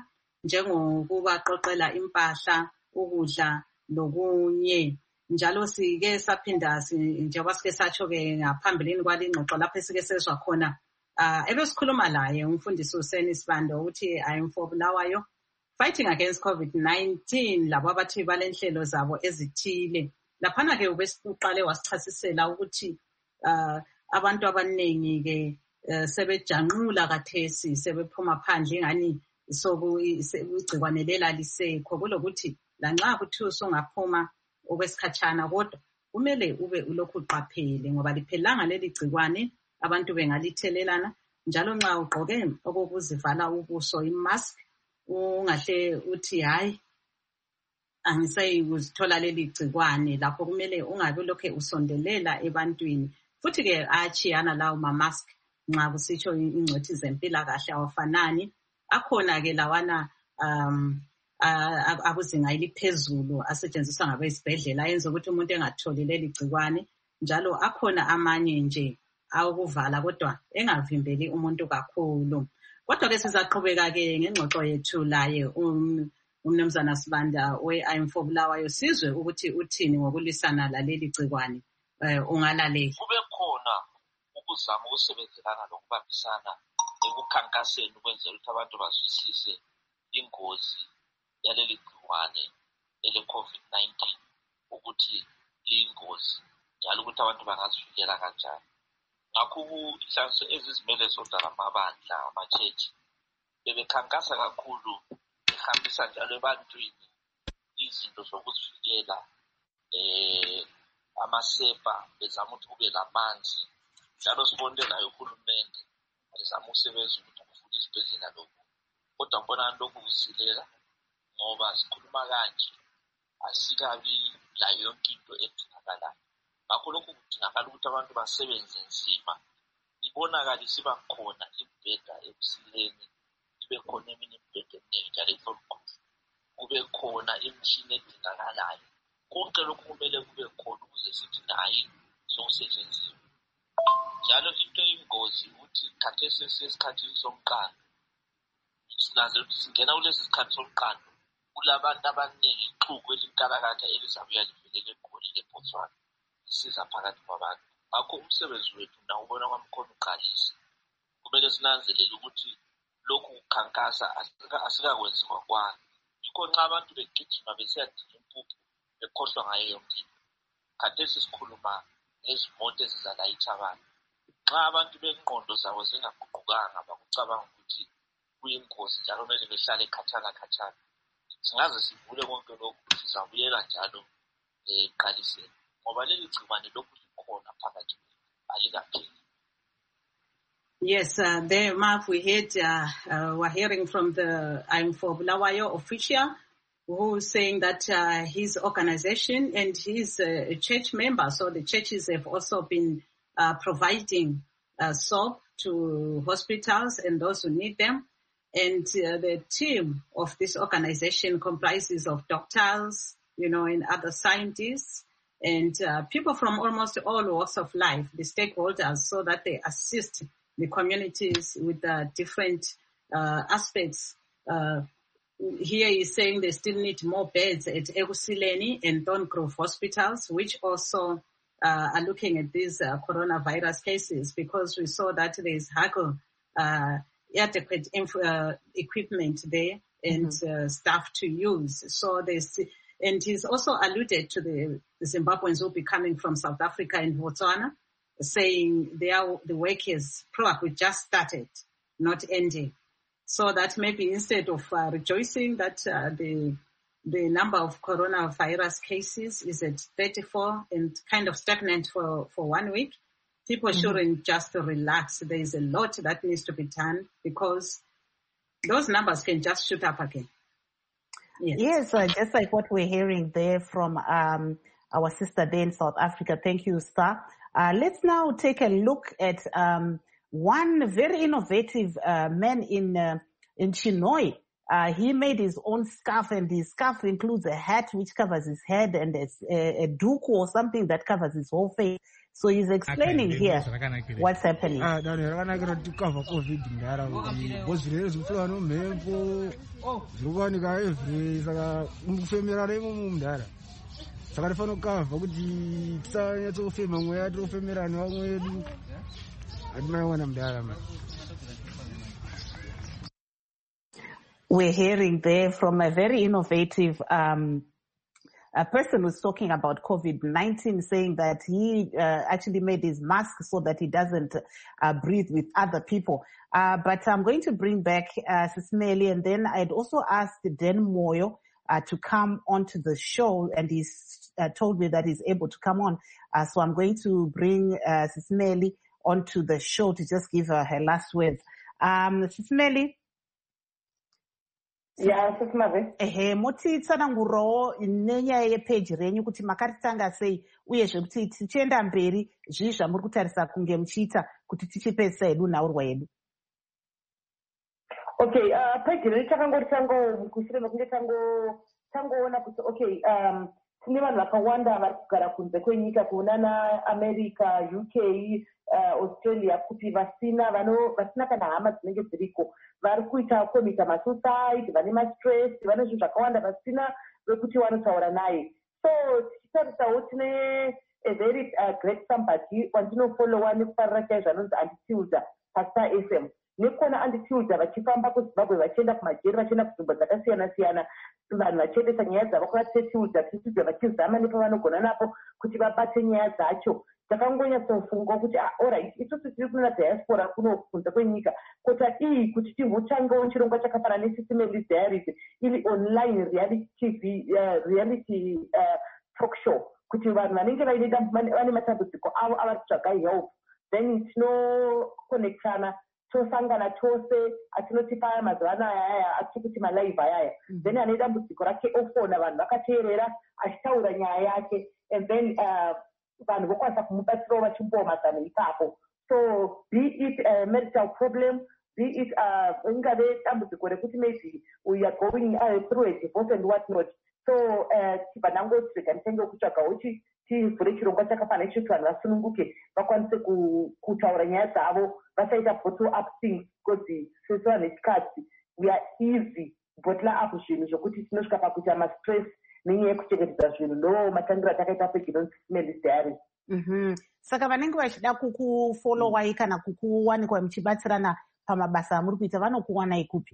njengokubaqoqela impahla, ukudla lokunye. Njalo sike saphinda njengoba sike satsho ke ngaphambilini kwalingxoxo lapho esike sezwa khona Uh, ebesikhuluma laye umfundisi uSeni Sibando uthi I'm for Bulawayo fighting against COVID nineteen labo abathi balenhlelo zabo ezithile. Laphana ke ubesiqale wasichasisela ukuthi uh, abantu abaningi ke uh, sebejanqula kathesi sebephuma phandle ingani sokugcikwane lela lisekho kulokuthi lanxa kuthi usungaphuma okwesikhatshana kodwa kumele ube ulokhu uqaphele ngoba liphelanga leli gcikwane abantu bengalithelelana njalo nxa ugqoke okokuzivala ubuso imask ungahle uthi hayi angisayi kuzithola leli gcikwane lapho kumele ungabe lokho usondelela ebantwini futhi ke ayachiyana lawo ma-mask nxa kusitsho ingcwethi zempilakahle awafanani. Akhona ke lawana um akuzinga eliphezulu asetshenziswa ngabezibhedlela ayenza ukuthi umuntu engatholi leli gcikwane, njalo akhona amanye nje awokuvala kodwa engavimbeli umuntu kakhulu. Kodwa ke sizaqhubeka ke ngengxoxo yethu laye umnumzana Sibanda we-I M four Bulawayo sizwe ukuthi uthini ngokulisana laleli gcikwane. Ungalalela. Kube khona ukuzama ukusebenzelana lokubambisana ekukhankaseni ukwenzela ukuthi abantu bazwisise ingozi yaleli gcikwane ele-COVID nineteen ukuthi iyingozi njalo ukuthi abantu bangazivikela kanjani. Ngakho inhlanganiso ezizimele zodwa lamabandla ama-church bebekhankasa kakhulu behambisa njalo ebantwini izinto zokuzivikela, eh amasepa, bezama ukuthi kube lamanzi, njalo sibonile nayo uhulumende bezama ukusebenzisa ukuthi kufuna isibhedlela lokhu. Kodwa mbona lokhu kusilela ngoba sikhuluma kanje asikabi layo yonke into edingakalayo. Ngakho lokhu kudingakala ukuthi abantu basebenze nzima, ibonakala isiba khona imibheda ebusileni, ibe khona eminye imibheda eminingi njalo ehlolukhulu, kube khona imishini edingakalayo. Konke lokhu kumele kube khona ukuze sithi nayi sokusetshenziswa. Njalo into eyingozi ukuthi khathesi sesikhathini somqando, sinanzela ukuthi singena kulesi sikhathi somqando kulabantu abaningi, ixuku elinkalakatha elizabuya livelele eGoli leBotswana lisiza phakathi kwabantu. Ngakho umsebenzi wethu nawo ubona kwamkhona uqalisa. Kumele sinanzelele ukuthi lokhu kukhankasa asikakwenziwa kwani. Yikho nxa abantu begijima besiyadinga impuphu bekhohlwa ngayo yonke into. Khathesi sikhuluma ngezimoto ezizalayitha abantu. Nxa abantu bengqondo zabo zingaguqukanga bakucabanga ukuthi kuyingozi njalo kumele behlale khatshana khatshana, singaze sivule konke lokhu sizabuyela njalo eqaliseni ngoba leli gcikwane lokhu likhona phakathi alikapheli. Yes, uh, there, Marv, we heard, uh, uh, we're hearing from the I M four Bulawayo official who's saying that uh, his organization and he's a church member, so the churches have also been uh, providing uh, soap to hospitals and those who need them. And uh, the team of this organization comprises of doctors, you know, and other scientists and uh, people from almost all walks of life, the stakeholders, so that they assist the communities with uh, different uh, aspects. Uh, here he's saying they still need more beds at Egusileni and Thorngrove hospitals, which also uh, are looking at these uh, coronavirus cases, because we saw that there's haggle, uh, adequate inf- uh, equipment there and mm-hmm. uh, staff to use. So there's, and he's also alluded to the, the Zimbabweans who will be coming from South Africa and Botswana, saying they are, the work is probably just started, not ending. So that maybe instead of uh, rejoicing that uh, the the number of coronavirus cases is at thirty-four and kind of stagnant for, for one week, people mm-hmm. shouldn't just relax. There is a lot that needs to be done because those numbers can just shoot up again. Yes, yes uh, just like what we're hearing there from um, our sister there in South Africa. Thank you, Star. Uh, let's now take a look at um, one very innovative uh, man in uh, in Chinhoyi. Uh, he made his own scarf, and his scarf includes a hat which covers his head and a, a, a duku or something that covers his whole face. So he's explaining here what's happening. Ah, we're hearing there from a very innovative um, a person who's talking about COVID nineteen, saying that he uh, actually made his mask so that he doesn't uh, breathe with other people. Uh, but I'm going to bring back uh, Sismeli, and then I'd also asked Dan Moyo uh, to come onto the show, and he's uh, told me that he's able to come on. Uh, so I'm going to bring uh, Sismeli onto the show to just give her her last words. Um, Sismeli? ya sesimave ehe mutitsanangurirawo nenyaya yepeji renyu kuti makaritanga sei uyezve kuti tichienda mberi zvii zvamuri kutarisa kunge muchiita kuti tichipedzisa hedu nhaurwa yedu. Okay, uh, peji renyu takangori tango kushure mekunge tango tangoona kuti okay, um, tine vanhu vakawanda vari kugara kunze kwenyika kuonana America, U K, uh, Australia kuti vasina vano vasina kana hama dzinenge dziriko vari kuita komita masuicide, vane mastress, vane zvinhu zvakawanda vasina vekuti vanotaura naye. So tichitarisawo tine a very uh, great somebody wandinofollowa nekufarira chaizvo anonzi Anditilda Pastor F M. Nekona Anditilda vachifamba kuZimbabwe vachienda kumajeri vachienda kunzvimbo dzakasiyana siyana vanhu vachiendesa nyaya dzavo kuvaTetilda Tetilda vachizama nepavanogona napo kuti vabate nyaya dzacho. Takangonyatsofunga kuti alright isusu tiri kuna diaspora kuno kunze kwenyika kota iyi kuti timbotangawo chirongwa chakafanana neSisimelis Diaries ili online reality T V uh, reality uh, talk show kuti vanhu vanenge vane matambudziko avo avari kutsvaga help then tinokonekitana tosangana tose atinotipa mazuva anaya aya atiri kuti malive ayaya then ane dambudziko rake ofona vanhu vakateerera achitaura nyaya yake and then uh, vanhu vokwanisa kumubatsirawo vachimbowa mazano ipapo. So be it a marital problem, be it ingave dambudziko rekuti maybe we are going uh, through a divorce and what not. So tibva nangoti rega nditenge kutsvagawo tivhure chirongwa chakafanana icho kuti vanhu vasununguke vakwanise kutaura nyaya dzavo vasaita bottle up things because sesu vanhu vechikadzi we are easy bottle up zvinhu zvokuti tinosvika pakuita mastress nenyaya yekuchengetedza zvinhu ndo matangiro atakaita peji inonzi Simelis Diaries. Mhm. Saka vanenge vachida kukufollowai kana kukuwanikwa muchibatsirana pamabasa amuri kuita vanokuwanai kupi?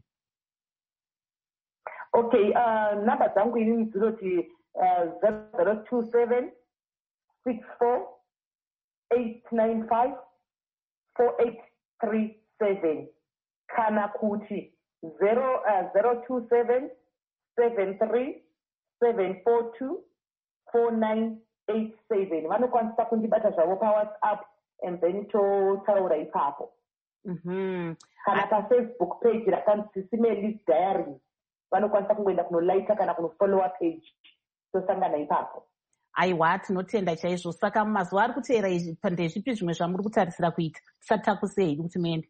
Okay, uh, namba dzangu ini dzinoti uh, zero zero two seven six four eight nine five four eight three seven kana kuti zero zero two seven seven three seven four two four nine eight seven. Vanokwanisa kundibata zvavo paWhatsApp and then totaura ipapo. Mhm. Kana paFacebook page rakanzi Simelis Diaries vanokwanisa kungoenda kunolaika kana kunofollowa page tosangana ipapo. Aiwa tinotenda chaizvo. Saka mazuva ari kuteera ndezvipi zvimwe zvamuri kutarisira kuita tisati takusei kuti muende?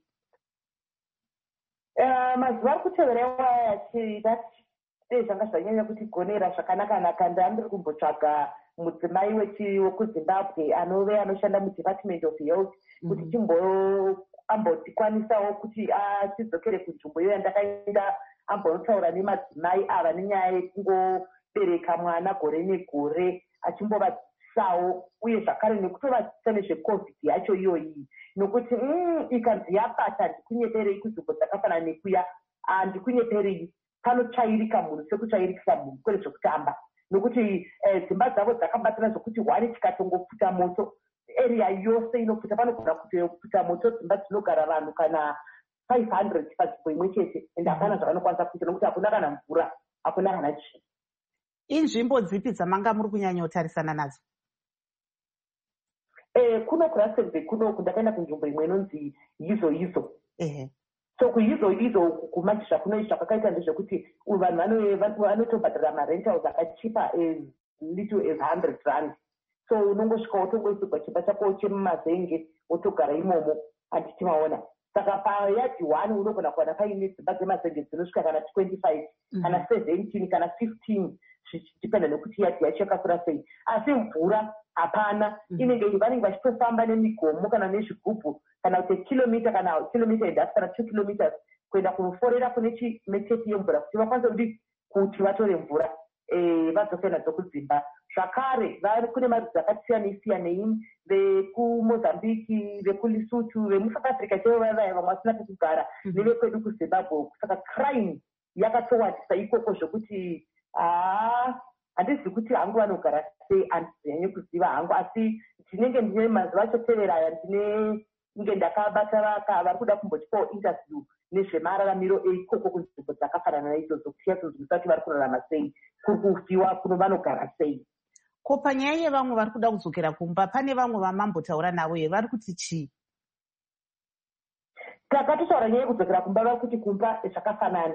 Uh, mazuva ari kuteera dei zvanga zvanyanya kutigonera zvakanaka-naka ndandiri kumbotsvaga mudzimai wekuzimbabwe anove anoshanda mudepartment of health kuti timboambotikwanisawo kuti tidzokere kunzvimbo iyo yandakaenda ambonotaura nemadzimai ava nenyaya yekungobereka mwana gore negore achimbovadzisawo uye zvakare nekutovadziisa nezvecovid yacho iyoyi nokuti ikanzi yabata handikunyeperei kunzvimbo dzakafanana nekuya handikunyeperei panotsvairika munhu sekutsvairikisa munhu kwete zvekutamba nokuti dzimba dzavo dzakabatana zvokuti hwani tikatongopfuta moto area yose inopfuta panogona kutopfuta moto dzimba dzinogara vanhu kana five hundred panzvimbo imwe chete ende hapana zvavanokwanisa kuita nokuti hakuna kana mvura hakuna kana chii. Inzvimbo dzipi dzamanga muri kunyanya kutarisana nadzo? Eh, kuno kuRustenburg kuno ndakaenda kunzvimbo imwe inonzi Yizo Yizo. Ehe. So kuyizo yizo kumajisha kunoisha kwakaita ndezvekuti vanhu vanotobhadhara marentals akachipa as little as one hundred rand. So unongosvika wotongoisirwa chimba chako chemumazenge wotogara imomo handiti maona. Saka payadi one unogona kuwana paine dzimba dzemazenge dzinosvika kana twenty-five kana seventeen kana fifteen zvichidipenda nekuti yadi yacho yakakura sei. Asi mvura hapana, inenge vanenge vachitofamba nemigomo kana nezvigubhu kana kuti kilomita kana kilomita and kana two kilometers kuenda kunoforera kune chimetepi yemvura kuti vakwanise kudi kuti vatore mvura eh vadzoke nadzo kudzimba. Zvakare vari kune marudzi akasiyana siyana vekumozambiki vekuLesotho vemuSouth Africa chaivo vaya vamwe vasina pekugara nevekwedu kuZimbabwe. Saka crime yakatowandisa ikoko zvokuti ah handizivi kuti hangu vanogara sei handizanyanye kuziva hangu asi ndinenge ndine mazuva achotevera aya ndine nge ndakabata vaka vari kuda kumbotipawo interview nezvemararamiro eikoko kunzvimbo dzakafanana naidzodzo kuti tiyatsoziviswa kuti vari kurarama sei kuri kufiwa kuno vanogara sei. Ko panyaya yevamwe vari kuda kudzokera kumba pane vamwe vamambotaura navo here vari kuti chii? Takatotaura nyaya yekudzokera kumba vari kuti kumba zvakafanana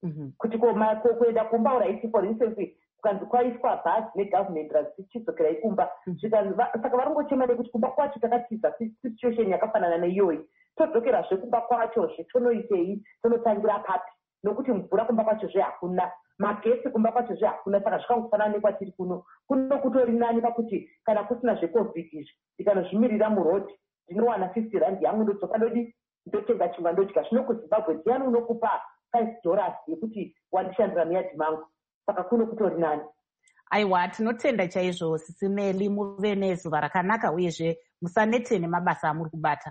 kuti kuenda kumba uraiti for instance kukanzi kwaiswa bhazi negovernment razichidzokera ikumba saka varongochema nekuti kumba kwacho takatiza situation yakafanana neiyoyi todzokerazve kumba kwachozve tonoitei tonotangira papi nokuti mvura kumba kwachozve hakuna magesi kumba kwachozve hakuna saka zvikangofanana nekwatiri kuno kuno kutori nani pakuti kana kusina zvecovid izvi ndikanozvimirira murodhi ndinowana fifty rand yangu ndodzoka ndodi ndotenga chingwa ndodya zvino kuzimbabwe ndiani unokupa five dollars yekuti wandishandira muyadhi mangu saka kuno kutori nani. Aiwa, tinotenda chaizvo Sisimeli, muve nezuva rakanaka uyezve musanete nemabasa amuri kubata.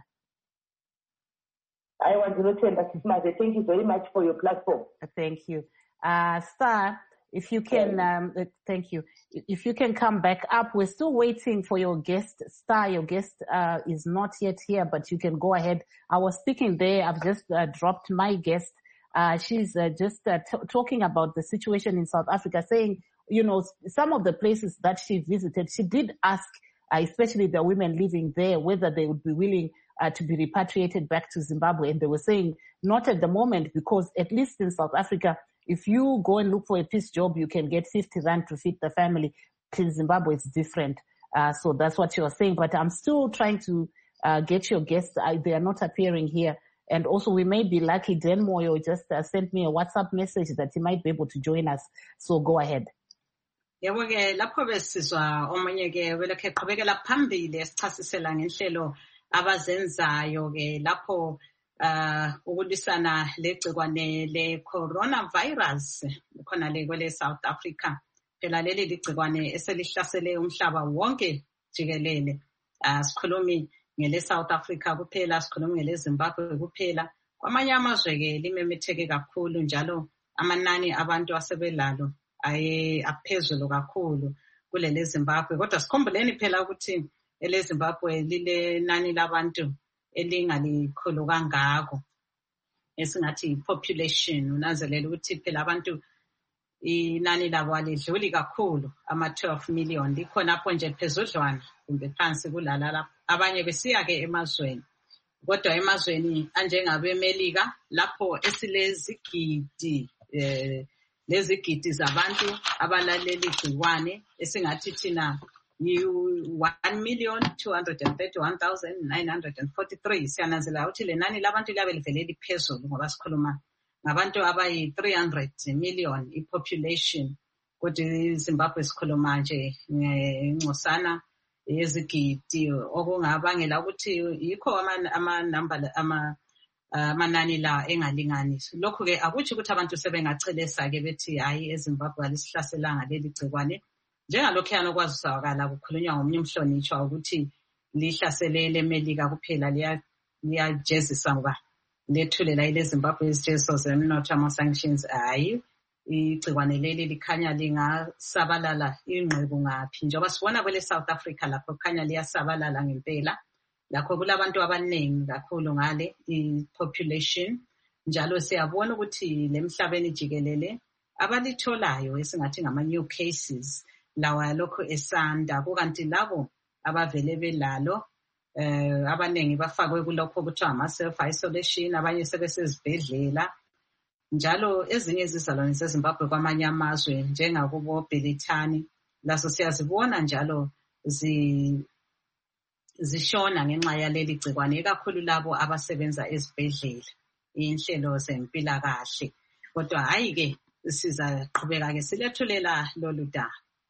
Aiwa, ndinotenda Sisimaze. Thank you very much for your platform. Thank you. Uh, Star, if you can, um, uh, thank you. If you can come back up, we're still waiting for your guest. Star, your guest uh, is not yet here, but you can go ahead. I was speaking there. I've just uh, dropped my guest. Uh, she's uh, just uh, t- talking about the situation in South Africa, saying, you know, some of the places that she visited, she did ask, uh, especially the women living there, whether they would be willing uh, to be repatriated back to Zimbabwe. And they were saying, not at the moment, because at least in South Africa, if you go and look for a piece job, you can get fifty rand to feed the family. In Zimbabwe, it's different. Uh, so that's what you are saying. But I'm still trying to uh, get your guests. Uh, they are not appearing here. And also, we may be lucky. Dan Moyo just uh, sent me a WhatsApp message that he might be able to join us. So go ahead. Yebo ke lapho besizwa omunye ke welokhe qhubekela phambili esichasisela ngenhlelo abazenzayo ke lapho uh ukulwisana legcikwane le coronavirus khona le kwele South Africa. Phela leli ligcikwane eselihlasele umhlaba wonke jikelele. Uh sikhulumi ngele South Africa kuphela, sikhuluma ngele Zimbabwe kuphela. Kwamanye amazwe ke limemetheke kakhulu njalo amanani abantu asebelalo aye aphezulu kakhulu kulele Zimbabwe. Kodwa sikhumbuleni phela ukuthi ele Zimbabwe lile nani labantu elingalikhulu kangako esingathi population. Unanzelela ukuthi phela abantu inani labo alidluli kakhulu ama twelve million. Likhona apho nje phezudlwana kumbe phansi kulala lapho abanye besiya ke emazweni. Kodwa emazweni anjengabeMelika lapho esilezigidi eh lezigidi zabantu abalaleli igciwane esingathi thina one million two hundred thirty-one thousand nine hundred forty-three. Siyananzela ukuthi le nani labantu liyabe livele liphezulu ngoba sikhuluma ngabantu abayi three hundred million i-population. Kodwa Zimbabwe sikhuluma nje ngcosana yezigidi okungabangela ukuthi yikho ama number ama amanani la engalinganiswa. Lokho ke akuthi ukuthi abantu sebengachelesa ke bethi hayi eZimbabwe alisihlaselanga leli gcikwane. Njengalokho yana kwazisakala kukhulunywa ngomunye umhlonishwa ukuthi lihlaselele eMelika kuphela liya liyajezisa ngoba lethulela ile Zimbabwe ijeso zemnotho ama sanctions. Hayi igcikwane leli likhanya lingasabalala ingqebo ngaphi njengoba sibona kwele South Africa lapho khanya liyasabalala ngempela. Lakho kulabantu abaningi kakhulu ngale i-population njalo siyabona ukuthi lemhlabeni jikelele abalitholayo esingathi ngama new cases lawa lokho esanda kukanti labo abavele belalo eh abaningi bafakwe kulokho kuthiwa ama self isolation, abanye sebesezibhedlela njalo ezinye izizalwane zeZimbabwe kwamanye amazwe njengakubo Belitani laso siyazibona njalo zi zishona ngenxa yaleli gcikwane kakhulu labo abasebenza ezibhedlela inhlelo zempilakahle. Kodwa hayi ke siza qhubeka ke silethulela lolu daba.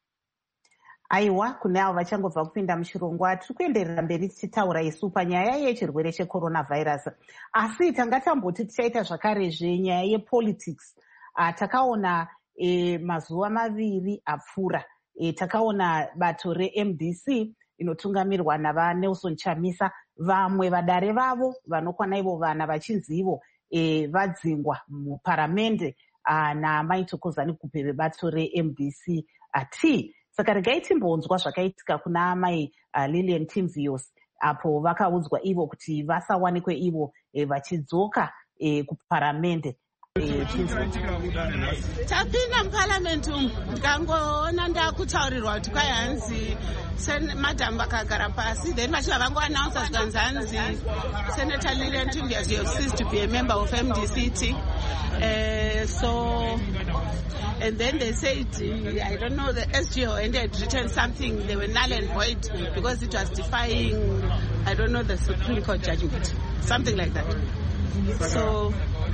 Aiwa, kune avo vachangobva kupinda muchirongwa tiri kuenderera mberi tichitaura isu panyaya yechirwere checoronavirus. Asi tangatamboti tichaita zvakarezve nyaya yepolitics. Uh, takaona e, mazuva maviri apfuura e, takaona bato reM D C inotungamirwa navaNelson Chamisa, vamwe vadare vavo vanokwana ivo vana vachinzi ivo e, vadzingwa muparamende uh, naMaitokozani Kupe vebato reM D C ati. Saka regai timbonzwa zvakaitika kuna amai uh, Lilian Timvios apo vakaudzwa ivo kuti vasawanikwe ivo e, vachidzoka e, kuparamende. tapinda muparliament umu ndikangoona ndakutaurirwa kuti kwai hanzi madam vakagara pasi then vachiva vangoannounsa zvikanzi hanzi Senator Lilian Tumbias, you have ceased to be a member of M D C T. Uh, so and then they said uh, I don't know, the S G O and had written something, they were null and void because it was defying, I don't know, the Supreme Court judgment, something like that. So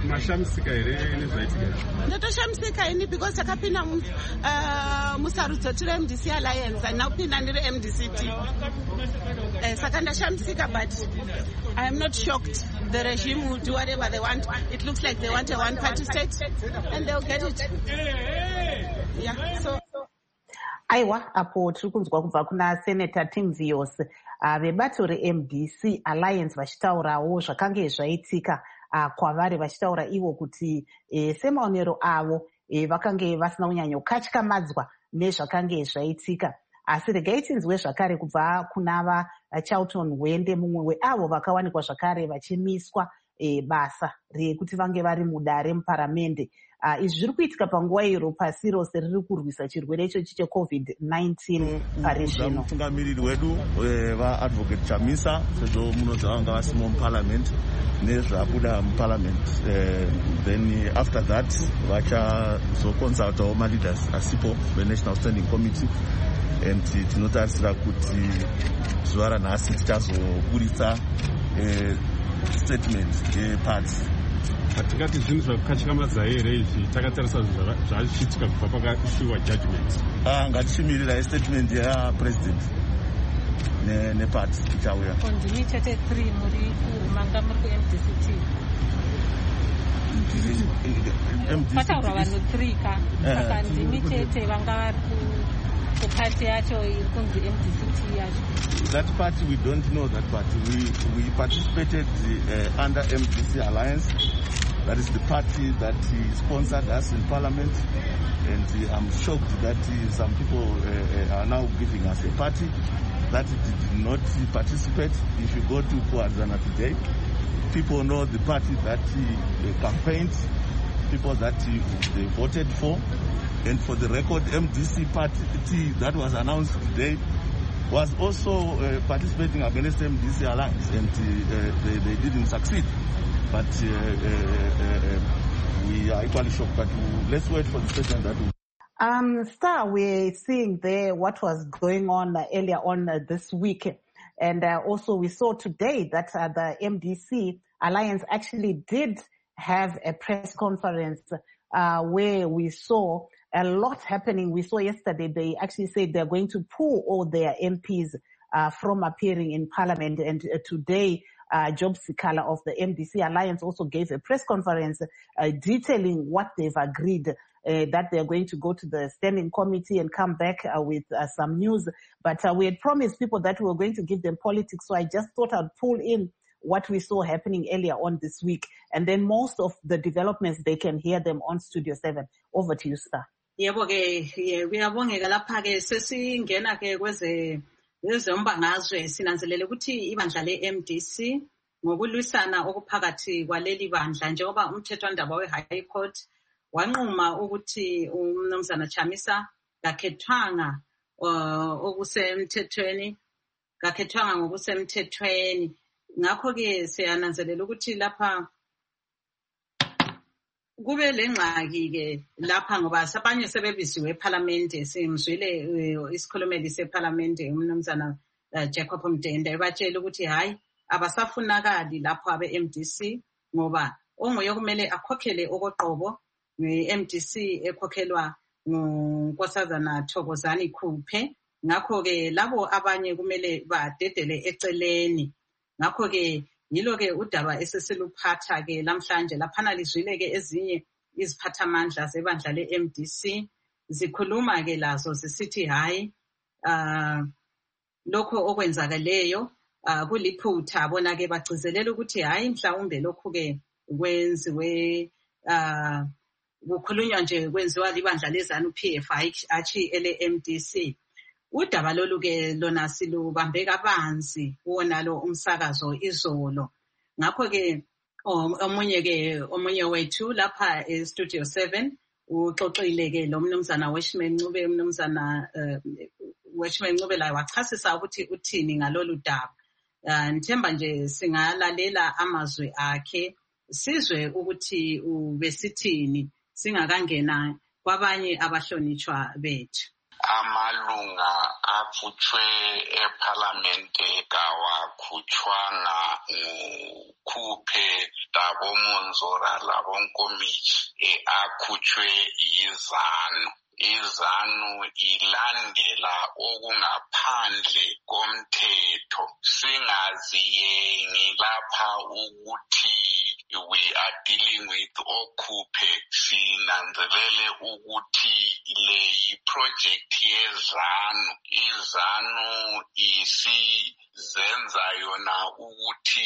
ndatoshamisika ini because takapinda musarudzo tiri M D C Alliance and napinda ndiri M D C T. Saka ndashamisika, but I am not shocked. The regime will do whatever they want. It looks like they want a one-party state and they'll get it. Yeah, so aiwa apo tiri kunzwa kubva kuna Senator Tumbias vebato re-M D C Alliance vachitaurawo zvakange zvaitika Uh, kwavari vachitaura ivo kuti eh, semaonero avo eh, vakange vasina kunyanya kukatyamadzwa nezvakange zvaitika. Asi regai tinzwe zvakare kubva kunava uh, Charlton Wende, mumwe weavo vakawanikwa zvakare vachimiswa eh, basa rekuti vange vari mudare muparamende. Uh, izvi zviri kuitika panguva iro pasi rose riri kurwisa chirwere ichochi checovid nineteen pari zvino. Mutungamiriri wedu vaadvocate Chamisa sezvo munodza vanga vasimo muparliament nezvabuda muparliament, then after that vachazoconsultawo maleaders asipo venational standing committee, and tinotarisira kuti zuva ranhasi tichazoburitsa statement yeparty. Hatikati zvinhu zvakukatyamadza here izvi, takatarisa zvinhu zvachiitika kubva pakashuwa judgment. Ah, ngatishimirirai statement yapresident neparty ichauya. Ndimi chete three muri kumanga muri ku-M D C T. Pataurwa vanhu three ka. Saka ndimi chete vanga vari kuparty yacho iri kunzi M D C T yacho. That party, we don't know that party. We we participated uh, under M D C Alliance. That is the party that uh, sponsored us in Parliament, and uh, I'm shocked that uh, some people uh, are now giving us a party that did not participate. If you go to Kuazana today, people know the party that uh, campaigned, people that uh, they voted for, and for the record, M D C party that was announced today was also uh, participating against M D C Alliance, and uh, they, they didn't succeed. But uh, uh, uh, we are equally shocked, but let's wait for the statement that will. Um, Star, we're seeing there what was going on uh, earlier on uh, this week. And uh, also we saw today that uh, the M D C Alliance actually did have a press conference uh, where we saw a lot happening. We saw yesterday they actually said they're going to pull all their M Ps uh, from appearing in Parliament. And uh, today, Uh, Job Sikala of the M D C Alliance also gave a press conference uh, detailing what they've agreed, uh, that they're going to go to the standing committee and come back uh, with uh, some news. But uh, we had promised people that we were going to give them politics, so I just thought I'd pull in what we saw happening earlier on this week. And then most of the developments, they can hear them on Studio seven. Over to you, Star. Yebo ke, uyabongeka lapha ke sesingena ke kweze lezombangazwe sinanzelele ukuthi ibandla le-M D C ngokulwisana okuphakathi kwaleli bandla njengoba umthethwandaba we-High Court wanquma ukuthi umnumzana Chamisa kakhethwanga okusemthethweni kakhethwanga ngokusemthethweni. Ngakho ke siyananzelela ukuthi lapha kube lengxaki ke lapha ngoba sabanye sebebiziwe eParliament, simzwile isikhulumeli seParliament umnumzana Jacob Mdende ebatshela ukuthi hayi abasafunakali lapho abe-M D C ngoba onguye kumele akhokhele okoqobo nge-M D C ekhokhelwa ngunkosazana Thokozani Khuphe. Ngakho ke labo abanye kumele badedele eceleni. Ngakho ke yilo ke udaba esesiluphatha ke lamhlanje laphana lizwile ke ezinye iziphathamandla zebandla le-M D C zikhuluma ke lazo zisithi hayi uh, lokho okwenzakaleyo uh, kuliphutha. Bona ke bagcizelela ukuthi hayi mhlawumbe lokho ke kwenziwe uh, kukhulunywa nje kwenziwa libandla lezanu P F achi ele-M D C. Udaba lolu ke lona silubambe kabanzi wona lo umsakazo izolo. Ngakho ke omunye ke omunye wethu lapha e Studio seven uxoxile ke lo mnumzana Weshman Ncube umnumzana Weshman Ncube la wachasisa ukuthi uthini ngalolu daba. Ngithemba nje singalalela amazwi akhe sizwe ukuthi ubesithini singakangena kwabanye abahlonitshwa bethu. Amalunga akhutshwe eParliamente kawakhutshwanga nguKhuphe Dabo Monzora labonkomithi akhutshwe yiZANU. iZANU ilandela okungaphandle komthetho. Singaziyengi lapha ukuthi we are dealing with okhuphe sinanzelele ukuthi le project yeZANU iZANU isizenza yona ukuthi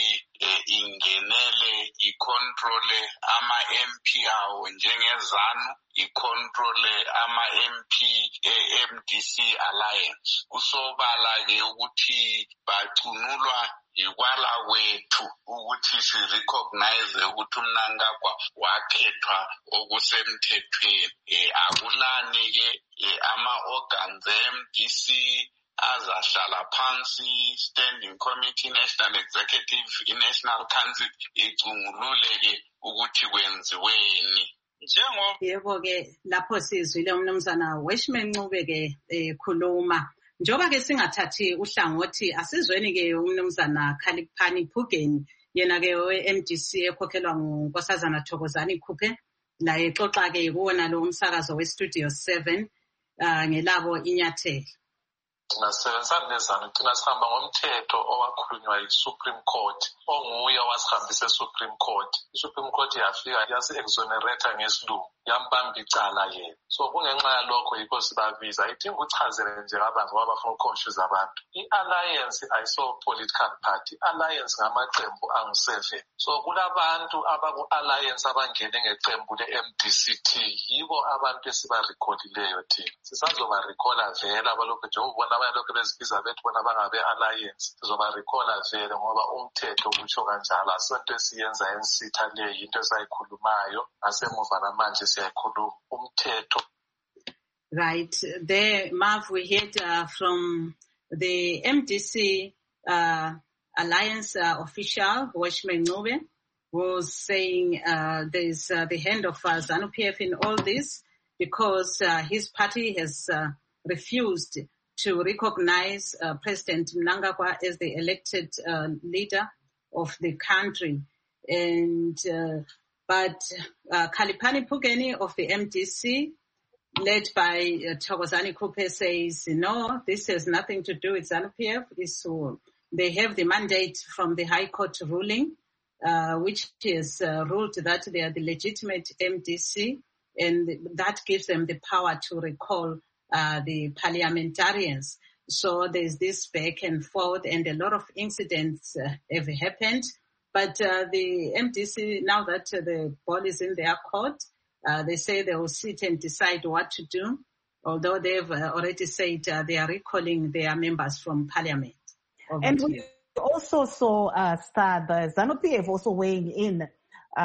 ingenele icontrole ama M P awo njengeZANU icontrole ama M P e-M D C Alliance. Kusobala ke ukuthi bacunulwa ikwala wethu ukuthi si recognize ukuthi uMnangagwa wakhethwa okusemthethweni. Akulani ke ama organs e-M D C azahlala phansi, standing committee, national executive, national council icungulule ke ukuthi kwenziweni. Yebo ke lapho sizwile umnumzana Weshman Ncube ke ekhuluma. Njoba ke singathathi uhlangothi asizweni ke umnumzana Khaliphani Phugeni yena ke we-M D C ekhokhelwa nguNkosazana Thokozani Khuphe la exoxa ke kuwona lo umsakazo we-Studio seven ngelabo inyathelo. Sinasebenzisana neZANU thina sihamba ngomthetho owakhulunywa yi-Supreme Court onguye wasihambisa e-Supreme Court. I-Supreme Court yafika yasi-exonerate ngesilungu yambamba icala yena. So kungenxa yalokho yikho sibabiza idinga uchazele nje kabanzi ngoba bafuna ukuconfuse abantu. I-alliance ayiso political party. Alliance ngamaqembu angu-seven. So kulabantu abaku-alliance abangene ngeqembu le-M D C T yibo abantu esibarekhodileyo thina. Sisazobarekhola vele abalokhu nje ubona abanye lokho bezibiza bethu bona bangabe alliance sizobarekhola vele ngoba umthetho ukusho kanjalo asonto esiyenza ensitha le into esayikhulumayo asemuva namanje siyayikhuluma umthetho. Right there, Marv, we heard uh, from the M D C uh, alliance uh, official Weshman Ncube was saying uh, there's uh, the hand of uh, ZANU P F in all this because uh, his party has uh, refused to recognize uh, President Mnangagwa as the elected uh, leader of the country. And uh, but uh, Khaliphani Phugeni of the M D C, led by uh, Thokozani Khuphe, says, no, this has nothing to do with ZANU P F. This, uh, they have the mandate from the High Court ruling, uh, which has uh, ruled that they are the legitimate M D C, and that gives them the power to recall Uh, the parliamentarians. So there's this back and forth and a lot of incidents uh, have happened. But uh, the M D C, now that uh, the ball is in their court, uh, they say they will sit and decide what to do, although they've uh, already said uh, they are recalling their members from parliament. And we also saw, uh, Star, the ZANU P F also weighing in uh,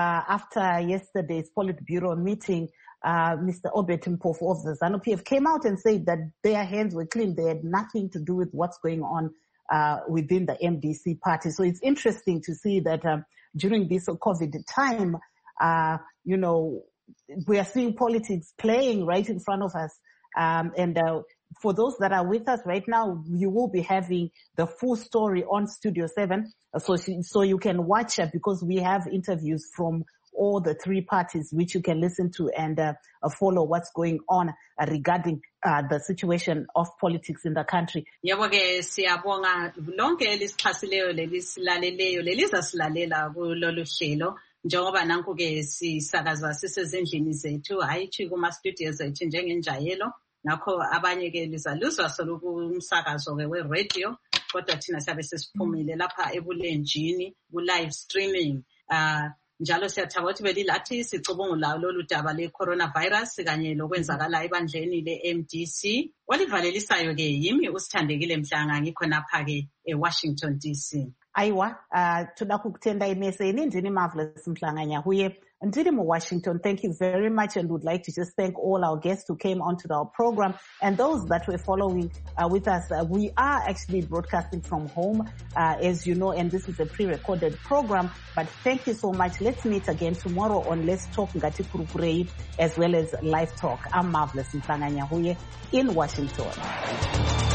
after yesterday's Politburo meeting. Uh, Mister Obed Mpofu of the ZANU P F came out and said that their hands were clean. They had nothing to do with what's going on uh, within the M D C party. So it's interesting to see that um, during this COVID time, uh, you know, we are seeing politics playing right in front of us. Um, and uh, for those that are with us right now, you will be having the full story on Studio seven. So, so you can watch it because we have interviews from all the three parties which you can listen to and uh, uh, follow what's going on uh, regarding uh, the situation of politics in the country. Yebo ke siyabonga lonke elisixhasileyo lelisilaleleyo lelizasilalela kulolu hlelo njengoba nanku ke sisakaza sisezindlini zethu hayithi kuma studios ethu njengenjayelo ngakho abanye ke lizaluzwa soloku umsakazo ke we radio kodwa thina sabe sesiphumile lapha ebulenjini ku live streaming uh njalo siyathaba ukuthi belilathi sicubungula lolu daba le coronavirus kanye lokwenzakala ebandleni le M D C. Olivalelisayo ke yimi uSithandekile Mhlanga ngikho napha ke eWashington D C. Aiwa, uh, toda kukutenda imese ini ndini Marvelous Mhlanga-Nyahuye. Ndiri mu Washington, thank you very much, and would like to just thank all our guests who came onto our program and those that were following uh, with us. Uh, we are actually broadcasting from home, uh, as you know, and this is a pre-recorded program, but thank you so much. Let's meet again tomorrow on Let's Talk Ngati Kurukurei as well as Live Talk. I'm Marvelous Mhlanga-Nyahuye in Washington.